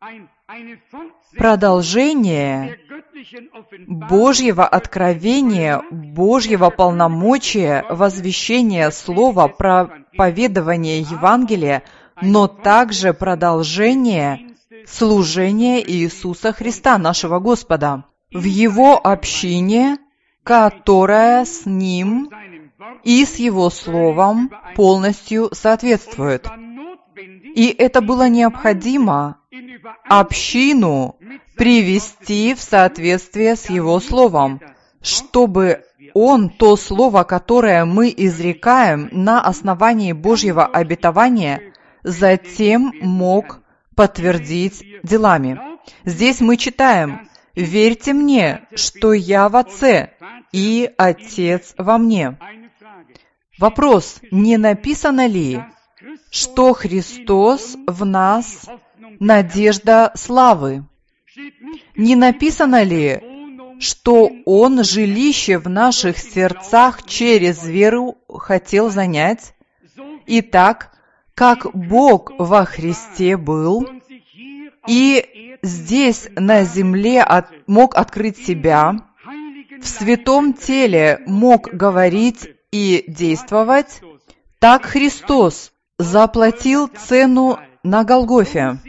Продолжение Божьего откровения, Божьего полномочия, возвещения Слова, проповедования Евангелия, но также продолжение служения Иисуса Христа, нашего Господа, в Его общине, которая с Ним и с Его Словом полностью соответствует. И это было необходимо общину привести в соответствие с Его Словом, чтобы Он то Слово, которое мы изрекаем на основании Божьего обетования, затем мог подтвердить делами. Здесь мы читаем: «Верьте мне, что я в Отце, и Отец во мне». Вопрос: не написано ли, что Христос в нас надежда славы? Не написано ли, что Он жилище в наших сердцах через веру хотел занять? Итак, как Бог во Христе был, и здесь на земле мог открыть себя, в святом теле мог говорить и действовать, так Христос заплатил цену на Голгофе,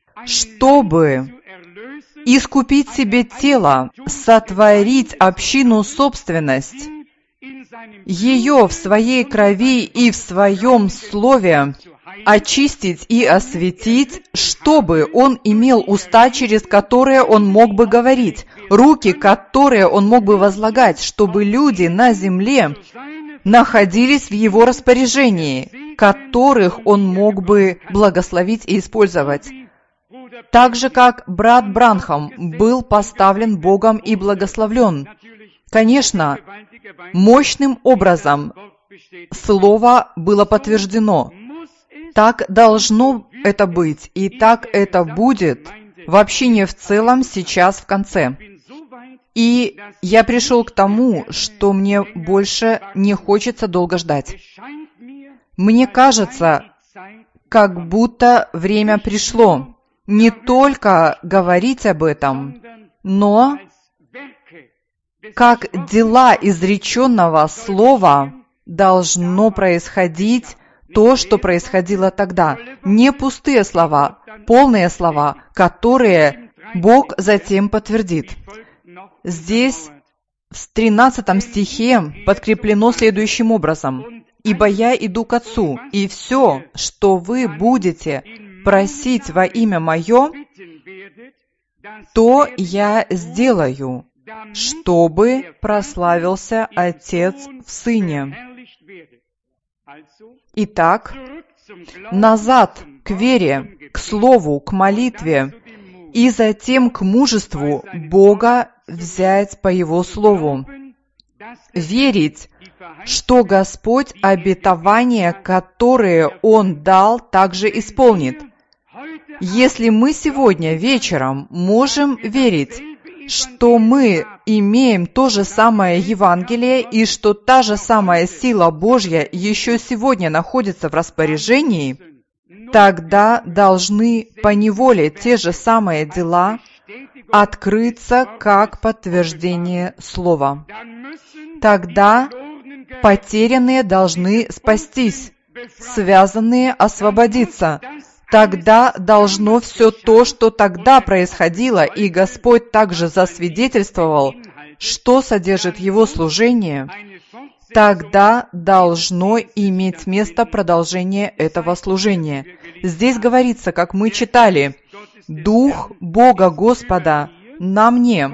чтобы искупить себе тело, сотворить общину собственность, ее в своей крови и в своем слове очистить и осветить, чтобы он имел уста, через которые он мог бы говорить, руки, которые он мог бы возлагать, чтобы люди на земле находились в его распоряжении, которых он мог бы благословить и использовать. Так же, как брат Бранхам был поставлен Богом и благословлен. Конечно, мощным образом Слово было подтверждено. Так должно это быть, и так это будет в общине в целом сейчас в конце. И я пришел к тому, что мне больше не хочется долго ждать. Мне кажется, как будто время пришло не только говорить об этом, но как дела изреченного слова должно происходить то, что происходило тогда. Не пустые слова, полные слова, которые Бог затем подтвердит. Здесь в 13 стихе подкреплено следующим образом. «Ибо я иду к Отцу, и все, что вы будете просить во имя Мое, то я сделаю, чтобы прославился Отец в Сыне». Итак, назад к вере, к Слову, к молитве, и затем к мужеству Бога взять по Его Слову. Верить, что Господь обетования, которые Он дал, также исполнит. Если мы сегодня вечером можем верить, что мы имеем то же самое Евангелие и что та же самая сила Божья еще сегодня находится в распоряжении, тогда должны поневоле те же самые дела открыться как подтверждение Слова. Тогда потерянные должны спастись, связанные освободиться. Тогда должно все то, что тогда происходило, и Господь также засвидетельствовал, что содержит Его служение, тогда должно иметь место продолжение этого служения. Здесь говорится, как мы читали, «Дух Бога Господа на мне,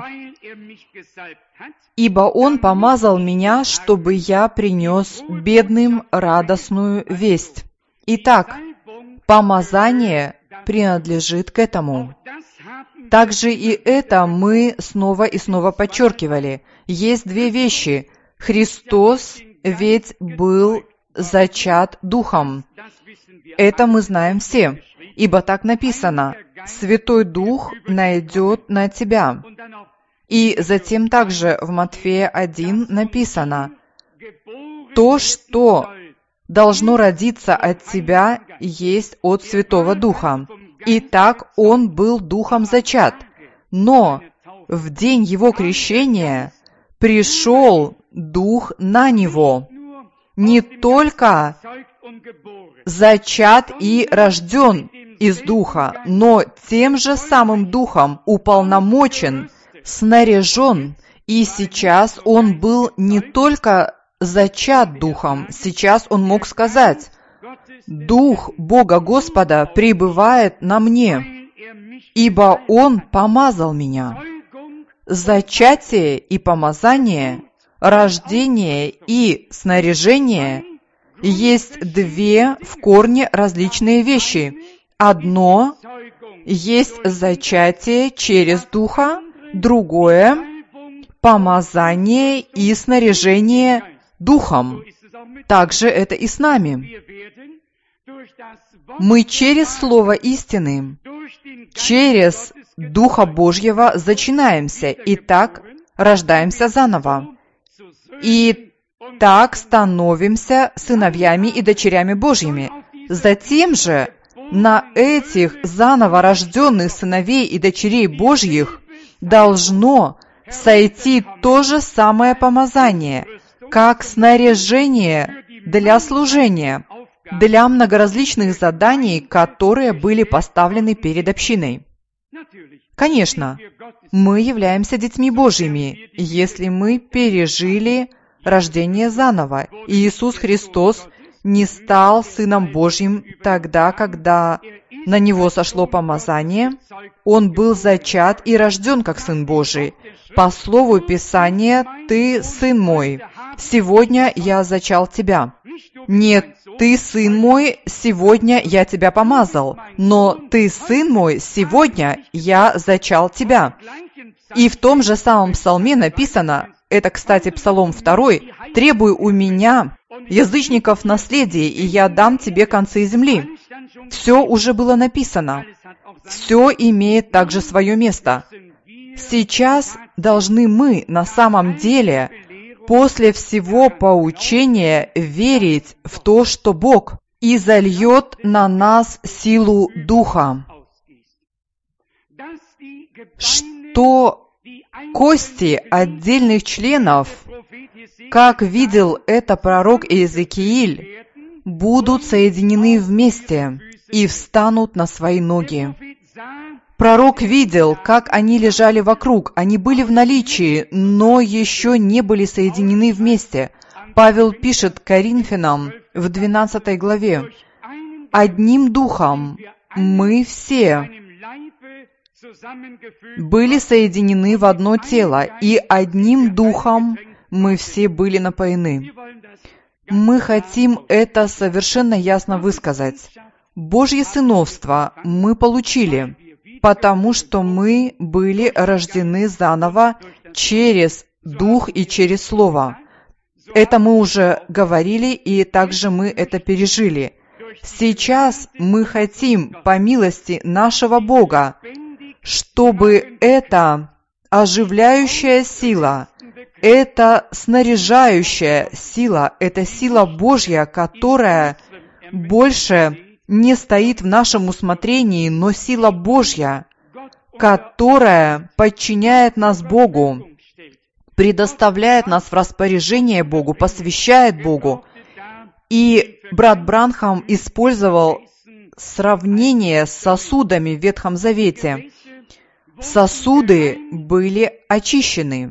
ибо Он помазал меня, чтобы я принес бедным радостную весть». Итак, помазание принадлежит к этому. Также и это мы снова и снова подчеркивали. Есть две вещи. Христос ведь был зачат Духом. Это мы знаем все, ибо так написано: «Святой Дух найдет на тебя». И затем также в Матфея 1 написано: «То, что должно родиться от тебя, есть от Святого Духа». Итак, он был Духом зачат, но в день его крещения пришел Дух на него, не только зачат и рожден из Духа, но тем же самым Духом уполномочен, снаряжен, и сейчас он был не только зачат Духом, сейчас он мог сказать: «Дух Бога Господа пребывает на мне, ибо Он помазал меня». Зачатие и помазание, рождение и снаряжение есть две в корне различные вещи. Одно есть зачатие через Духа, другое — помазание и снаряжение Духом. Также это и с нами. Мы через Слово истины, через Духа Божьего зачинаемся, и так рождаемся заново. И так становимся сыновьями и дочерями Божьими. Затем же на этих заново рожденных сыновей и дочерей Божьих должно сойти то же самое помазание, как снаряжение для служения, для многоразличных заданий, которые были поставлены перед общиной. Конечно, мы являемся детьми Божьими, если мы пережили рождение заново. И Иисус Христос не стал Сыном Божьим тогда, когда на Него сошло помазание. Он был зачат и рожден как Сын Божий. По слову Писания: «Ты Сын мой, сегодня я зачал тебя». Нет, «Ты Сын мой, сегодня я тебя помазал», но «Ты Сын мой, сегодня я зачал тебя». И в том же самом псалме написано, это, кстати, Псалом 2, «Требуй у меня язычников наследие, и я дам тебе концы земли». Все уже было написано. Все имеет также свое место. Сейчас должны мы на самом деле, после всего поучения, верить в то, что Бог изольет на нас силу Духа, что кости отдельных членов, как видел это пророк Иезекииль, будут соединены вместе и встанут на свои ноги. Пророк видел, как они лежали вокруг. Они были в наличии, но еще не были соединены вместе. Павел пишет Коринфянам в 12 главе: «Одним духом мы все были соединены в одно тело, и одним духом мы все были напоены». Мы хотим это совершенно ясно высказать. Божье сыновство мы получили, потому что мы были рождены заново через Дух и через Слово. Это мы уже говорили, и также мы это пережили. Сейчас мы хотим, по милости нашего Бога, чтобы эта оживляющая сила, эта снаряжающая сила, эта сила Божья, которая больше не стоит в нашем усмотрении, но сила Божья, которая подчиняет нас Богу, предоставляет нас в распоряжение Богу, посвящает Богу. И брат Бранхам использовал сравнение с сосудами в Ветхом Завете. Сосуды были очищены,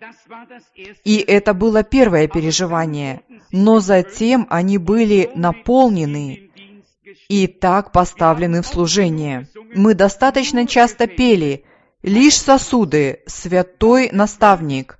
и это было первое переживание, но затем они были наполнены и так поставлены в служение. Мы достаточно часто пели: «Лишь сосуды, святой наставник,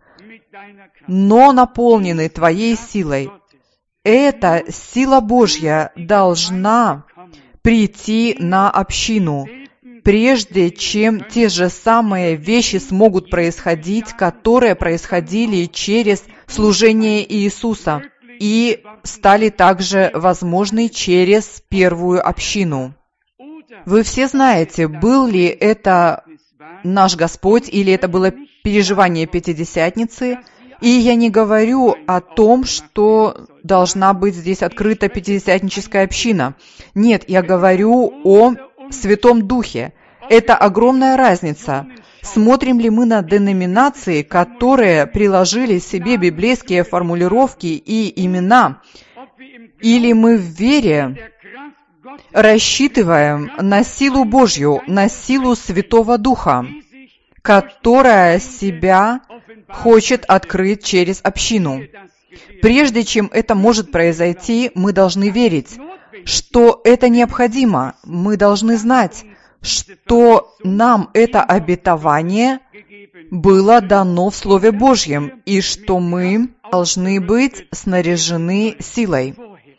но наполнены Твоей силой». Эта сила Божья должна прийти на общину, прежде чем те же самые вещи смогут происходить, которые происходили через служение Иисуса и стали также возможны через первую общину. Вы все знаете, был ли это наш Господь или это было переживание Пятидесятницы. И я не говорю о том, что должна быть здесь открыта пятидесятническая община. Нет, я говорю о Святом Духе. Это огромная разница. Смотрим ли мы на деноминации, которые приложили себе библейские формулировки и имена, или мы в вере рассчитываем на силу Божью, на силу Святого Духа, которая себя хочет открыть через общину. Прежде чем это может произойти, мы должны верить, что это необходимо. Мы должны знать, что нам это обетование было дано в Слове Божьем, и что мы должны быть снаряжены силой.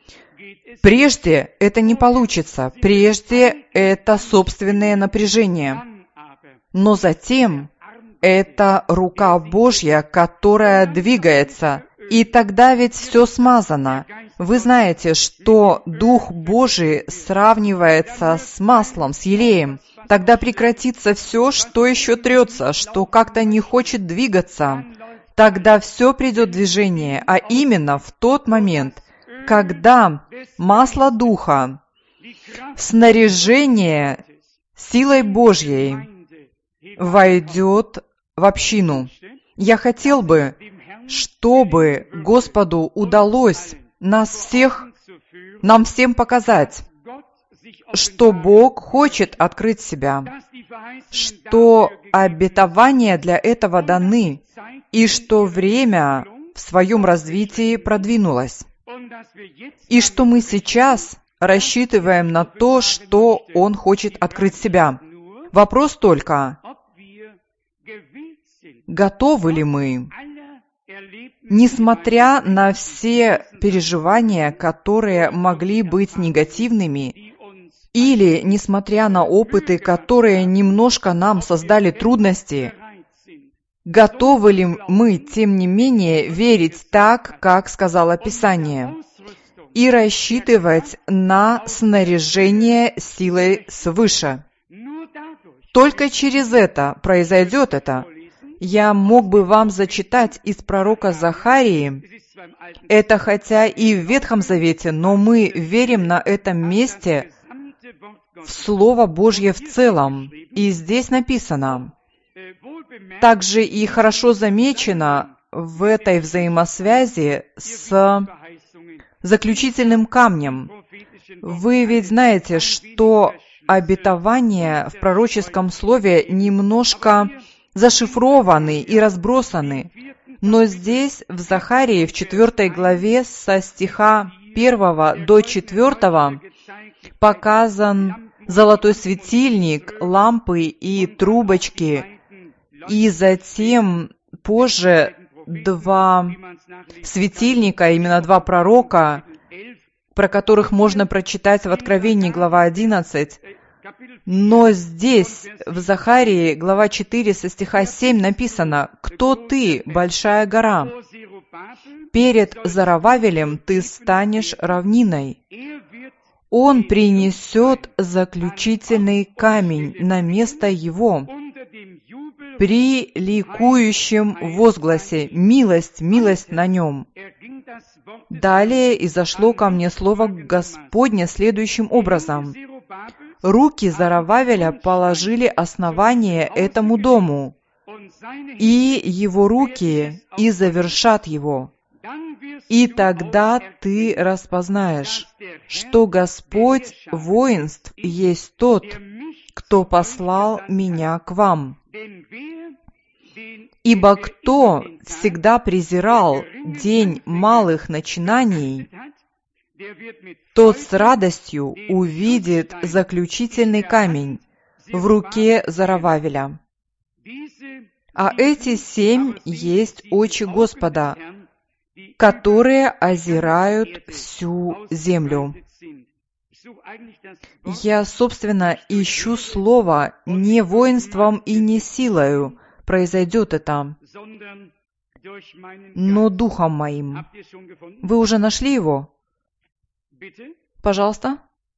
Прежде это не получится, прежде это собственное напряжение. Но затем это рука Божья, которая двигается, и тогда ведь все смазано. Вы знаете, что Дух Божий сравнивается с маслом, с елеем. Тогда прекратится все, что еще трется, что как-то не хочет двигаться. Тогда все придет в движение, а именно в тот момент, когда масло Духа, снаряжение силой Божьей войдет в общину. Я хотел бы, чтобы Господу удалось нам всем показать, что Бог хочет открыть себя, что обетования для этого даны, и что время в своем развитии продвинулось, и что мы сейчас рассчитываем на то, что Он хочет открыть себя. Вопрос только, готовы ли мы, несмотря на все переживания, которые могли быть негативными, или несмотря на опыты, которые немножко нам создали трудности, готовы ли мы, тем не менее, верить так, как сказало Писание, и рассчитывать на снаряжение силой свыше? Только через это произойдет это. Я мог бы вам зачитать из пророка Захарии, это хотя и в Ветхом Завете, но мы верим на этом месте в Слово Божье в целом. И здесь написано, также и хорошо замечено в этой взаимосвязи с заключительным камнем. Вы ведь знаете, что обетования в пророческом слове немножко зашифрованы и разбросаны. Но здесь, в Захарии, в 4 главе, со стиха 1 до 4, показан золотой светильник, лампы и трубочки, и затем позже 2 светильника, именно 2 пророка, про которых можно прочитать в Откровении, глава 11. Но здесь, в Захарии, глава 4, со стиха 7 написано: «Кто ты, большая гора? Перед Зоровавелем ты станешь равниной. Он принесет заключительный камень на место его при ликующем возгласе: милость, милость на нем». Далее изошло ко мне слово Господне следующим образом: «Руки Зоровавеля положили основание этому дому, и его руки и завершат его. И тогда ты распознаешь, что Господь воинств есть тот, кто послал меня к вам. Ибо кто всегда презирал день малых начинаний, тот с радостью увидит заключительный камень в руке Зоровавеля». А эти 7 есть очи Господа, которые озирают всю землю. Я, собственно, ищу слово: не воинством и не силою произойдет это, но духом моим. Вы уже нашли его? Пожалуйста.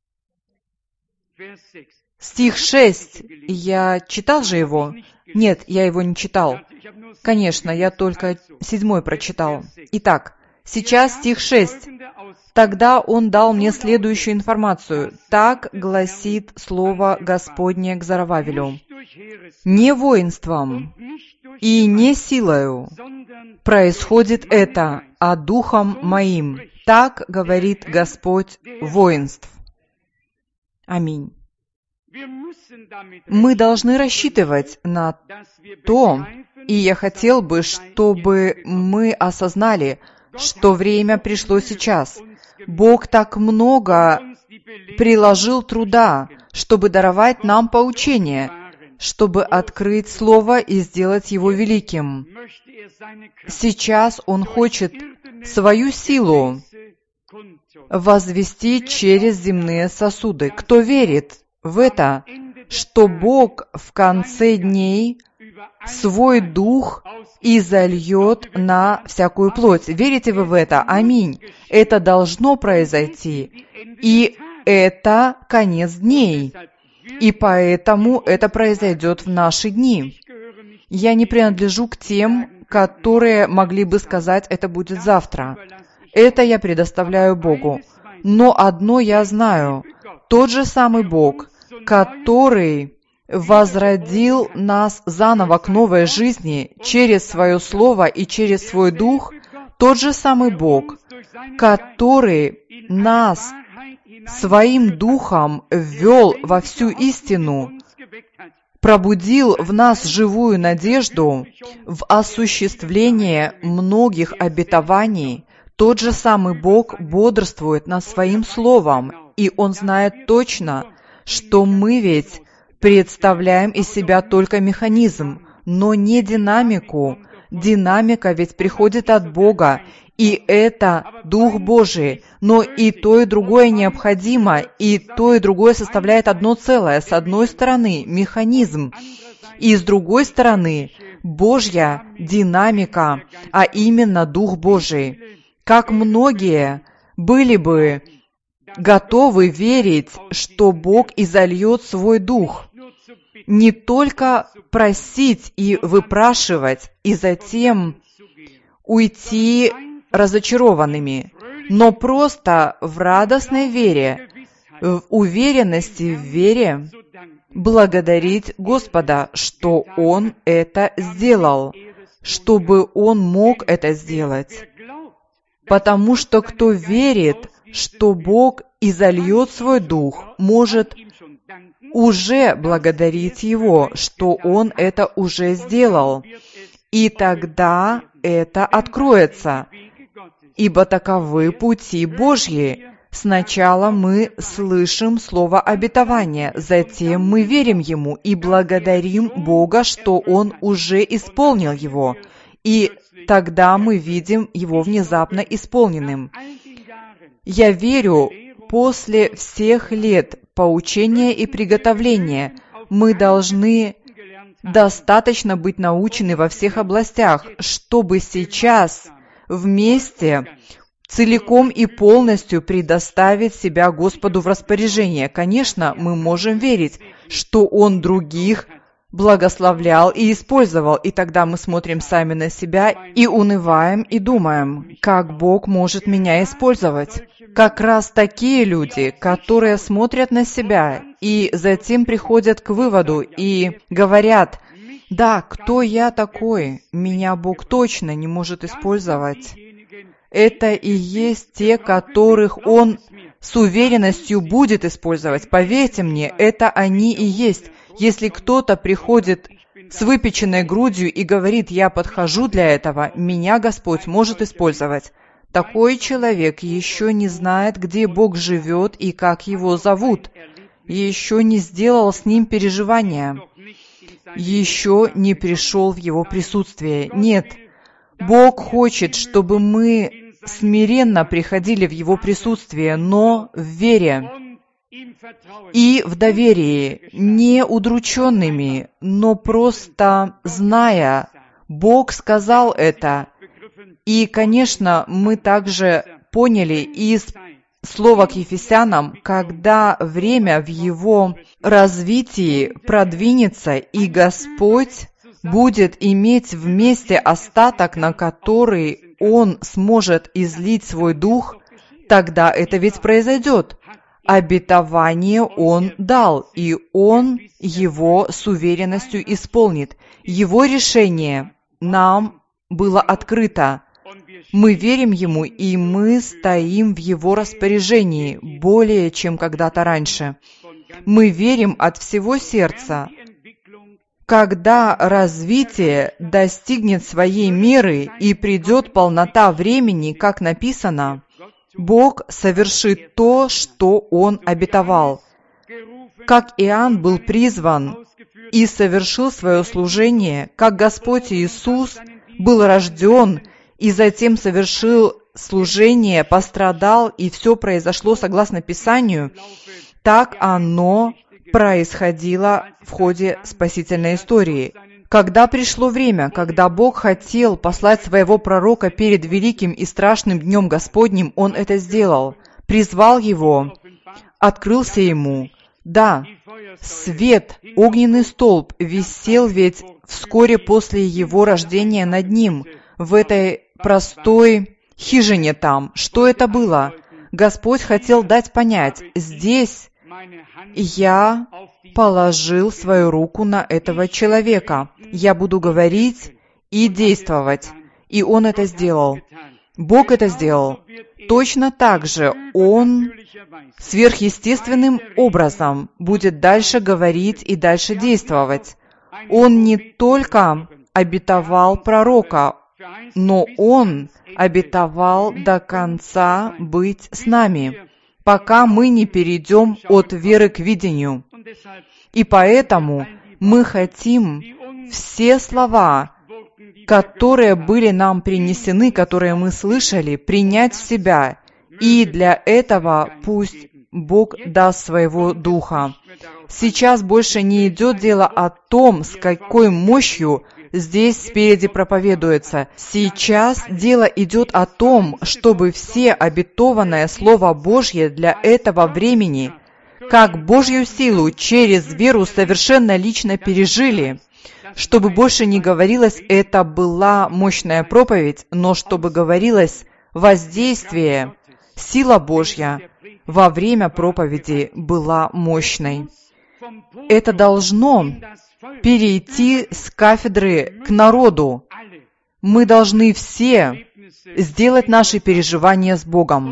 Стих 6. Я читал же его? Нет, я его не читал. Конечно, я только 7 прочитал. Итак, сейчас стих 6. «Тогда он дал мне следующую информацию. Так гласит слово Господне к Зоровавелю: не воинством и не силою происходит это, а духом моим. Так говорит Господь воинств». Аминь. Мы должны рассчитывать на то, и я хотел бы, чтобы мы осознали, что время пришло сейчас. Бог так много приложил труда, чтобы даровать нам поучение, чтобы открыть Слово и сделать его великим. Сейчас Он хочет свою силу возвести через земные сосуды. Кто верит в это, что Бог в конце дней свой дух изольет на всякую плоть? Верите вы в это? Аминь. Это должно произойти. И это конец дней. И поэтому это произойдет в наши дни. Я не принадлежу к тем, которые могли бы сказать, это будет завтра. Это я предоставляю Богу. Но одно я знаю: тот же самый Бог, который возродил нас заново к новой жизни через Свое Слово и через Свой Дух, тот же самый Бог, который нас Своим Духом ввел во всю истину, пробудил в нас живую надежду в осуществление многих обетований, тот же самый Бог бодрствует над Своим Словом, и Он знает точно, что мы ведь представляем из себя только механизм, но не динамику. Динамика ведь приходит от Бога, и это Дух Божий. Но и то, и другое необходимо, и то, и другое составляет одно целое. С одной стороны, механизм, и с другой стороны, Божья динамика, а именно Дух Божий. Как многие были бы готовы верить, что Бог изольет свой Дух. Не только просить и выпрашивать, и затем уйти разочарованными, но просто в радостной вере, в уверенности в вере благодарить Господа, что Он это сделал, чтобы Он мог это сделать. Потому что кто верит, что Бог изольет свой Дух, может уже благодарить Его, что Он это уже сделал. И тогда это откроется, ибо таковы пути Божьи. Сначала мы слышим слово обетования, затем мы верим Ему и благодарим Бога, что Он уже исполнил его, и тогда мы видим его внезапно исполненным. Я верю, после всех лет поучения и приготовления мы должны достаточно быть научены во всех областях, чтобы сейчас вместе целиком и полностью предоставить себя Господу в распоряжение. Конечно, мы можем верить, что Он других благословлял и использовал, и тогда мы смотрим сами на себя и унываем и думаем, как Бог может меня использовать. Как раз такие люди, которые смотрят на себя и затем приходят к выводу и говорят: «Да, кто я такой? Меня Бог точно не может использовать». Это и есть те, которых Он с уверенностью будет использовать. Поверьте мне, это они и есть. Если кто-то приходит с выпеченной грудью и говорит: «Я подхожу для этого, меня Господь может использовать», такой человек еще не знает, где Бог живет и как Его зовут, еще не сделал с Ним переживания, еще не пришел в Его присутствие. Нет, Бог хочет, чтобы мы смиренно приходили в Его присутствие, но в вере и в доверии, не удрученными, но просто зная, Бог сказал это. И, конечно, мы также поняли из слова к Ефесянам, когда время в его развитии продвинется, и Господь будет иметь вместе остаток, на который Он сможет излить свой дух, тогда это ведь произойдет. Обетование Он дал, и Он его с уверенностью исполнит. Его решение нам было открыто. Мы верим Ему, и мы стоим в Его распоряжении более, чем когда-то раньше. Мы верим от всего сердца. Когда развитие достигнет своей меры и придет полнота времени, как написано, Бог совершит то, что Он обетовал. Как Иоанн был призван и совершил свое служение, как Господь Иисус был рожден и затем совершил служение, пострадал, и все произошло согласно Писанию, так оно происходило в ходе спасительной истории. Когда пришло время, когда Бог хотел послать своего пророка перед великим и страшным днем Господним, Он это сделал, призвал его, открылся ему. Да, свет, огненный столб висел ведь вскоре после его рождения над ним, в этой простой хижине там. Что это было? Господь хотел дать понять: здесь я положил свою руку на этого человека. Я буду говорить и действовать. И Он это сделал. Бог это сделал. Точно так же Он сверхъестественным образом будет дальше говорить и дальше действовать. Он не только обетовал пророка, но Он обетовал до конца быть с нами, пока мы не перейдем от веры к видению. И поэтому мы хотим все слова, которые были нам принесены, которые мы слышали, принять в себя. И для этого пусть Бог даст своего Духа. Сейчас больше не идет дело о том, с какой мощью здесь спереди проповедуется. Сейчас дело идет о том, чтобы все обетованное Слово Божье для этого времени, как Божью силу через веру совершенно лично пережили, чтобы больше не говорилось «это была мощная проповедь», но чтобы говорилось «воздействие, сила Божья во время проповеди была мощной». Это должно перейти с кафедры к народу. Мы должны все сделать наши переживания с Богом.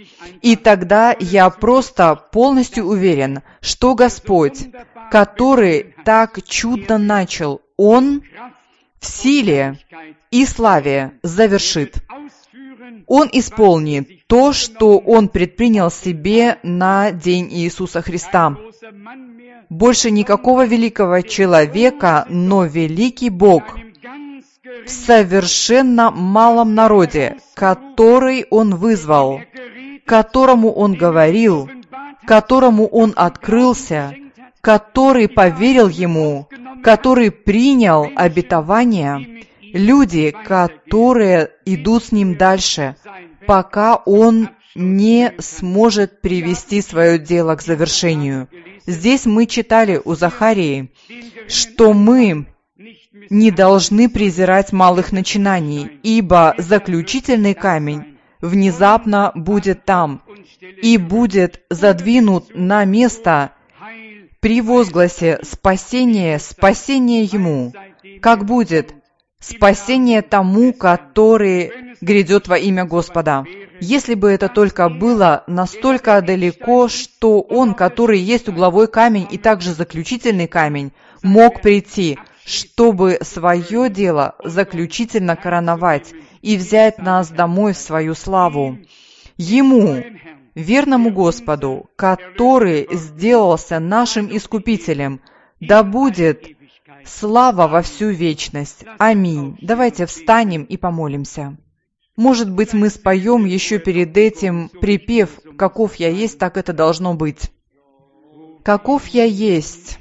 И тогда я просто полностью уверен, что Господь, который так чудно начал, Он в силе и славе завершит. Он исполнит то, что Он предпринял себе на день Иисуса Христа. Больше никакого великого человека, но великий Бог в совершенно малом народе, который Он вызвал, которому Он говорил, которому Он открылся, который поверил Ему, который принял обетование, люди, которые идут с Ним дальше, пока Он не сможет привести свое дело к завершению. Здесь мы читали у Захарии, что мы не должны презирать малых начинаний, ибо заключительный камень внезапно будет там и будет задвинут на место при возгласе «Спасение, спасение Ему», как будет спасение тому, который грядет во имя Господа. Если бы это только было настолько далеко, что Он, который есть угловой камень и также заключительный камень, мог прийти, чтобы свое дело заключительно короновать и взять нас домой в свою славу. Ему, верному Господу, который сделался нашим Искупителем, да будет слава во всю вечность. Аминь. Давайте встанем и помолимся. Может быть, мы споем еще перед этим припев «Каков я есть, так это должно быть». Каков я есть,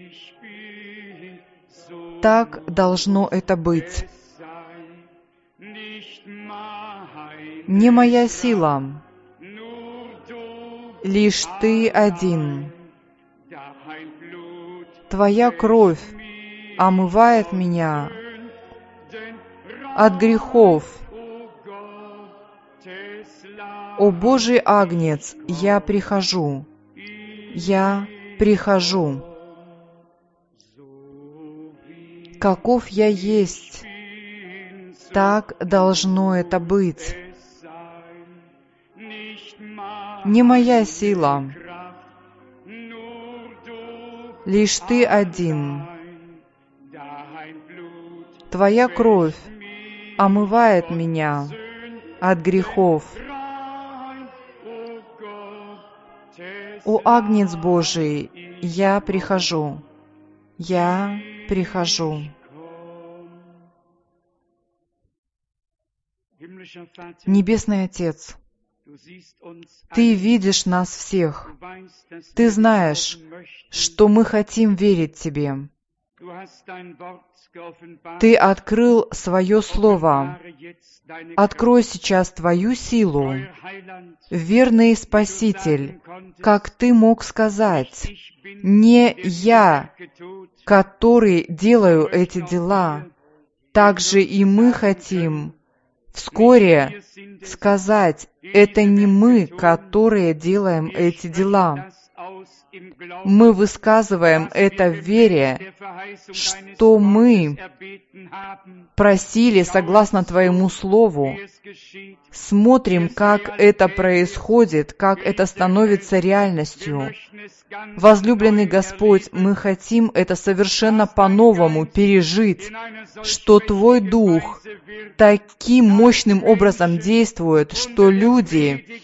так должно это быть. Не моя сила, лишь Ты один. Твоя кровь омывает меня от грехов. О Божий Агнец, я прихожу. Каков я есть, так должно это быть. Не моя сила, лишь Ты один. Твоя кровь омывает меня от грехов. О Агнец Божий, я прихожу. Небесный Отец, Ты видишь нас всех. Ты знаешь, что мы хотим верить Тебе. Ты открыл Свое Слово. Открой сейчас Твою силу. Верный Спаситель, как Ты мог сказать, не я, который делаю эти дела, так же и мы хотим вскоре сказать, это не мы, которые делаем эти дела. Мы высказываем это в вере, что мы просили согласно Твоему Слову. Смотрим, как это происходит, как это становится реальностью. Возлюбленный Господь, мы хотим это совершенно по-новому пережить, что Твой Дух таким мощным образом действует, что люди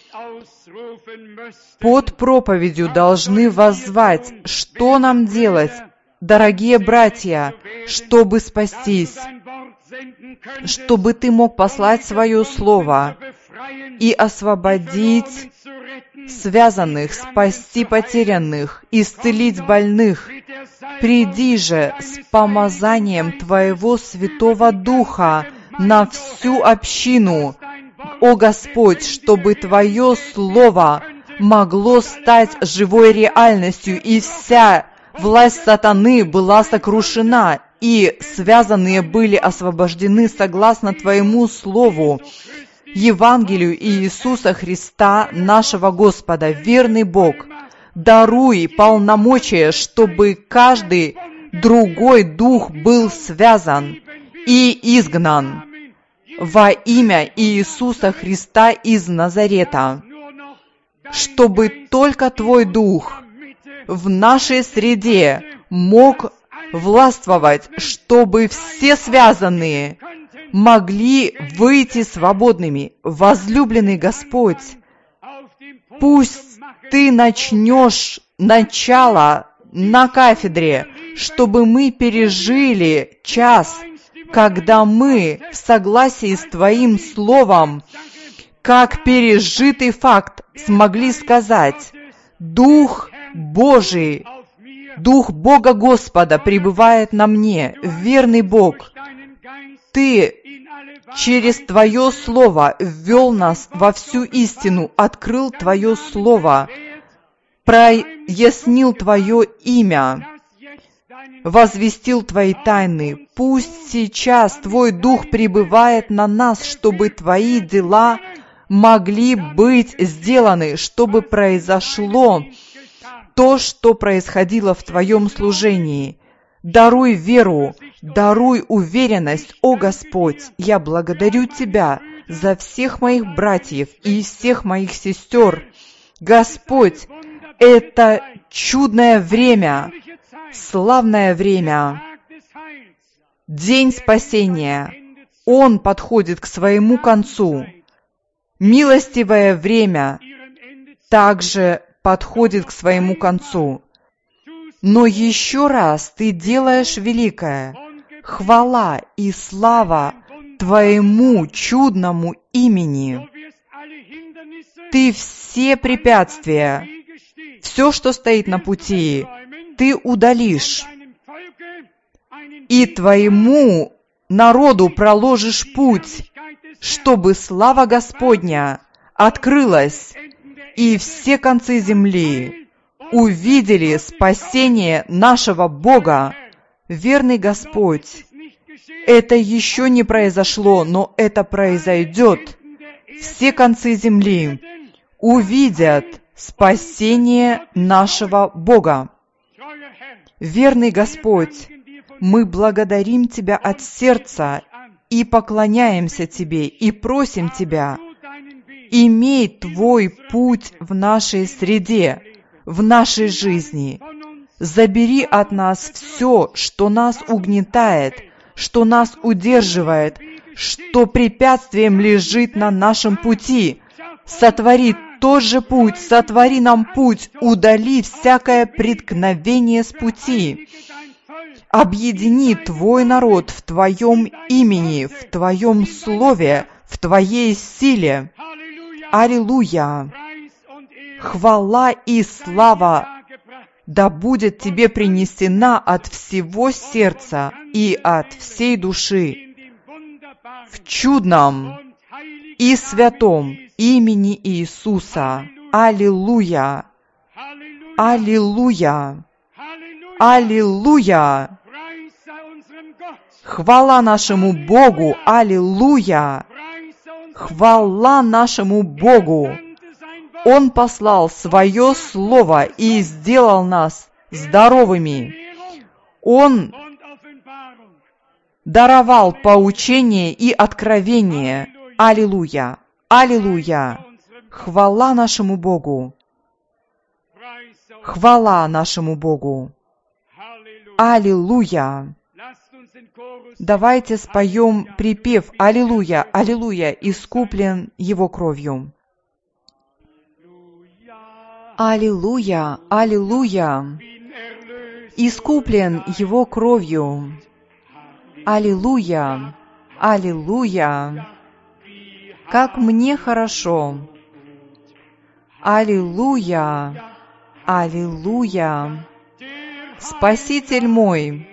под проповедью должны воззвать, что нам делать, дорогие братья, чтобы спастись, чтобы Ты мог послать Свое Слово и освободить связанных, спасти потерянных, исцелить больных. Приди же с помазанием Твоего Святого Духа на всю общину, о Господь, чтобы Твое Слово могло стать живой реальностью, и вся власть сатаны была сокрушена, и связанные были освобождены согласно Твоему Слову, Евангелию Иисуса Христа, нашего Господа. Верный Бог, даруй полномочия, чтобы каждый другой дух был связан и изгнан во имя Иисуса Христа из Назарета. чтобы только Твой Дух в нашей среде мог властвовать, чтобы все связанные могли выйти свободными. Возлюбленный Господь, пусть Ты начнешь начало на кафедре, чтобы мы пережили час, когда мы в согласии с Твоим Словом, как пережитый факт, смогли сказать: Дух Божий, Дух Бога Господа пребывает на мне, верный Бог. Ты через Твое Слово ввел нас во всю истину, открыл Твое Слово, прояснил Твое имя, возвестил Твои тайны. Пусть сейчас Твой Дух пребывает на нас, чтобы Твои дела могли быть сделаны, чтобы произошло то, что происходило в Твоем служении. Даруй веру, даруй уверенность, о Господь! Я благодарю Тебя за всех моих братьев и всех моих сестер. Господь, это чудное время, славное время, день спасения. Он подходит к своему концу. Милостивое время также подходит к своему концу. Но еще раз Ты делаешь великое. Хвала и слава Твоему чудному имени. Ты все препятствия, все, что стоит на пути, Ты удалишь. И Твоему народу проложишь путь, чтобы слава Господня открылась, и все концы земли увидели спасение нашего Бога. Верный Господь, это еще не произошло, но это произойдет. Все концы земли увидят спасение нашего Бога. Верный Господь, мы благодарим Тебя от сердца и поклоняемся Тебе, и просим Тебя: имей Твой путь в нашей среде, в нашей жизни. Забери от нас все, что нас угнетает, что нас удерживает, что препятствием лежит на нашем пути. Сотвори тот же путь, сотвори нам путь, удали всякое преткновение с пути. Объедини Твой народ в Твоем имени, в Твоем слове, в Твоей силе. Аллилуйя! Хвала и слава да будет Тебе принесена от всего сердца и от всей души в чудном и святом имени Иисуса. Аллилуйя! Аллилуйя! Аллилуйя! Хвала нашему Богу! Аллилуйя! Хвала нашему Богу! Он послал Свое Слово и сделал нас здоровыми. Он даровал поучение и откровение. Аллилуйя! Аллилуйя! Хвала нашему Богу! Хвала нашему Богу! Аллилуйя! Давайте споем припев «Аллилуйя, аллилуйя, искуплен Его кровью». Аллилуйя, аллилуйя, искуплен Его кровью. Аллилуйя, аллилуйя, как мне хорошо. Аллилуйя, аллилуйя, Спаситель мой.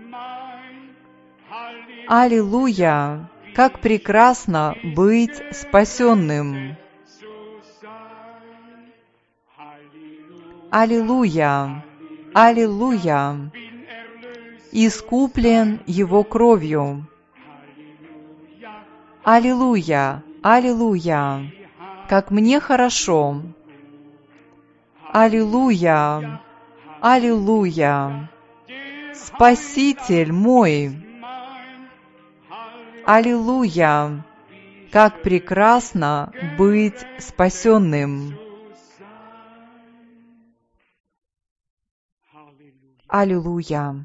Аллилуйя, как прекрасно быть спасенным. Аллилуйя, аллилуйя, искуплен Его кровью. Аллилуйя, аллилуйя, как мне хорошо. Аллилуйя, аллилуйя, Спаситель мой. Аллилуйя, как прекрасно быть спасенным. Аллилуйя!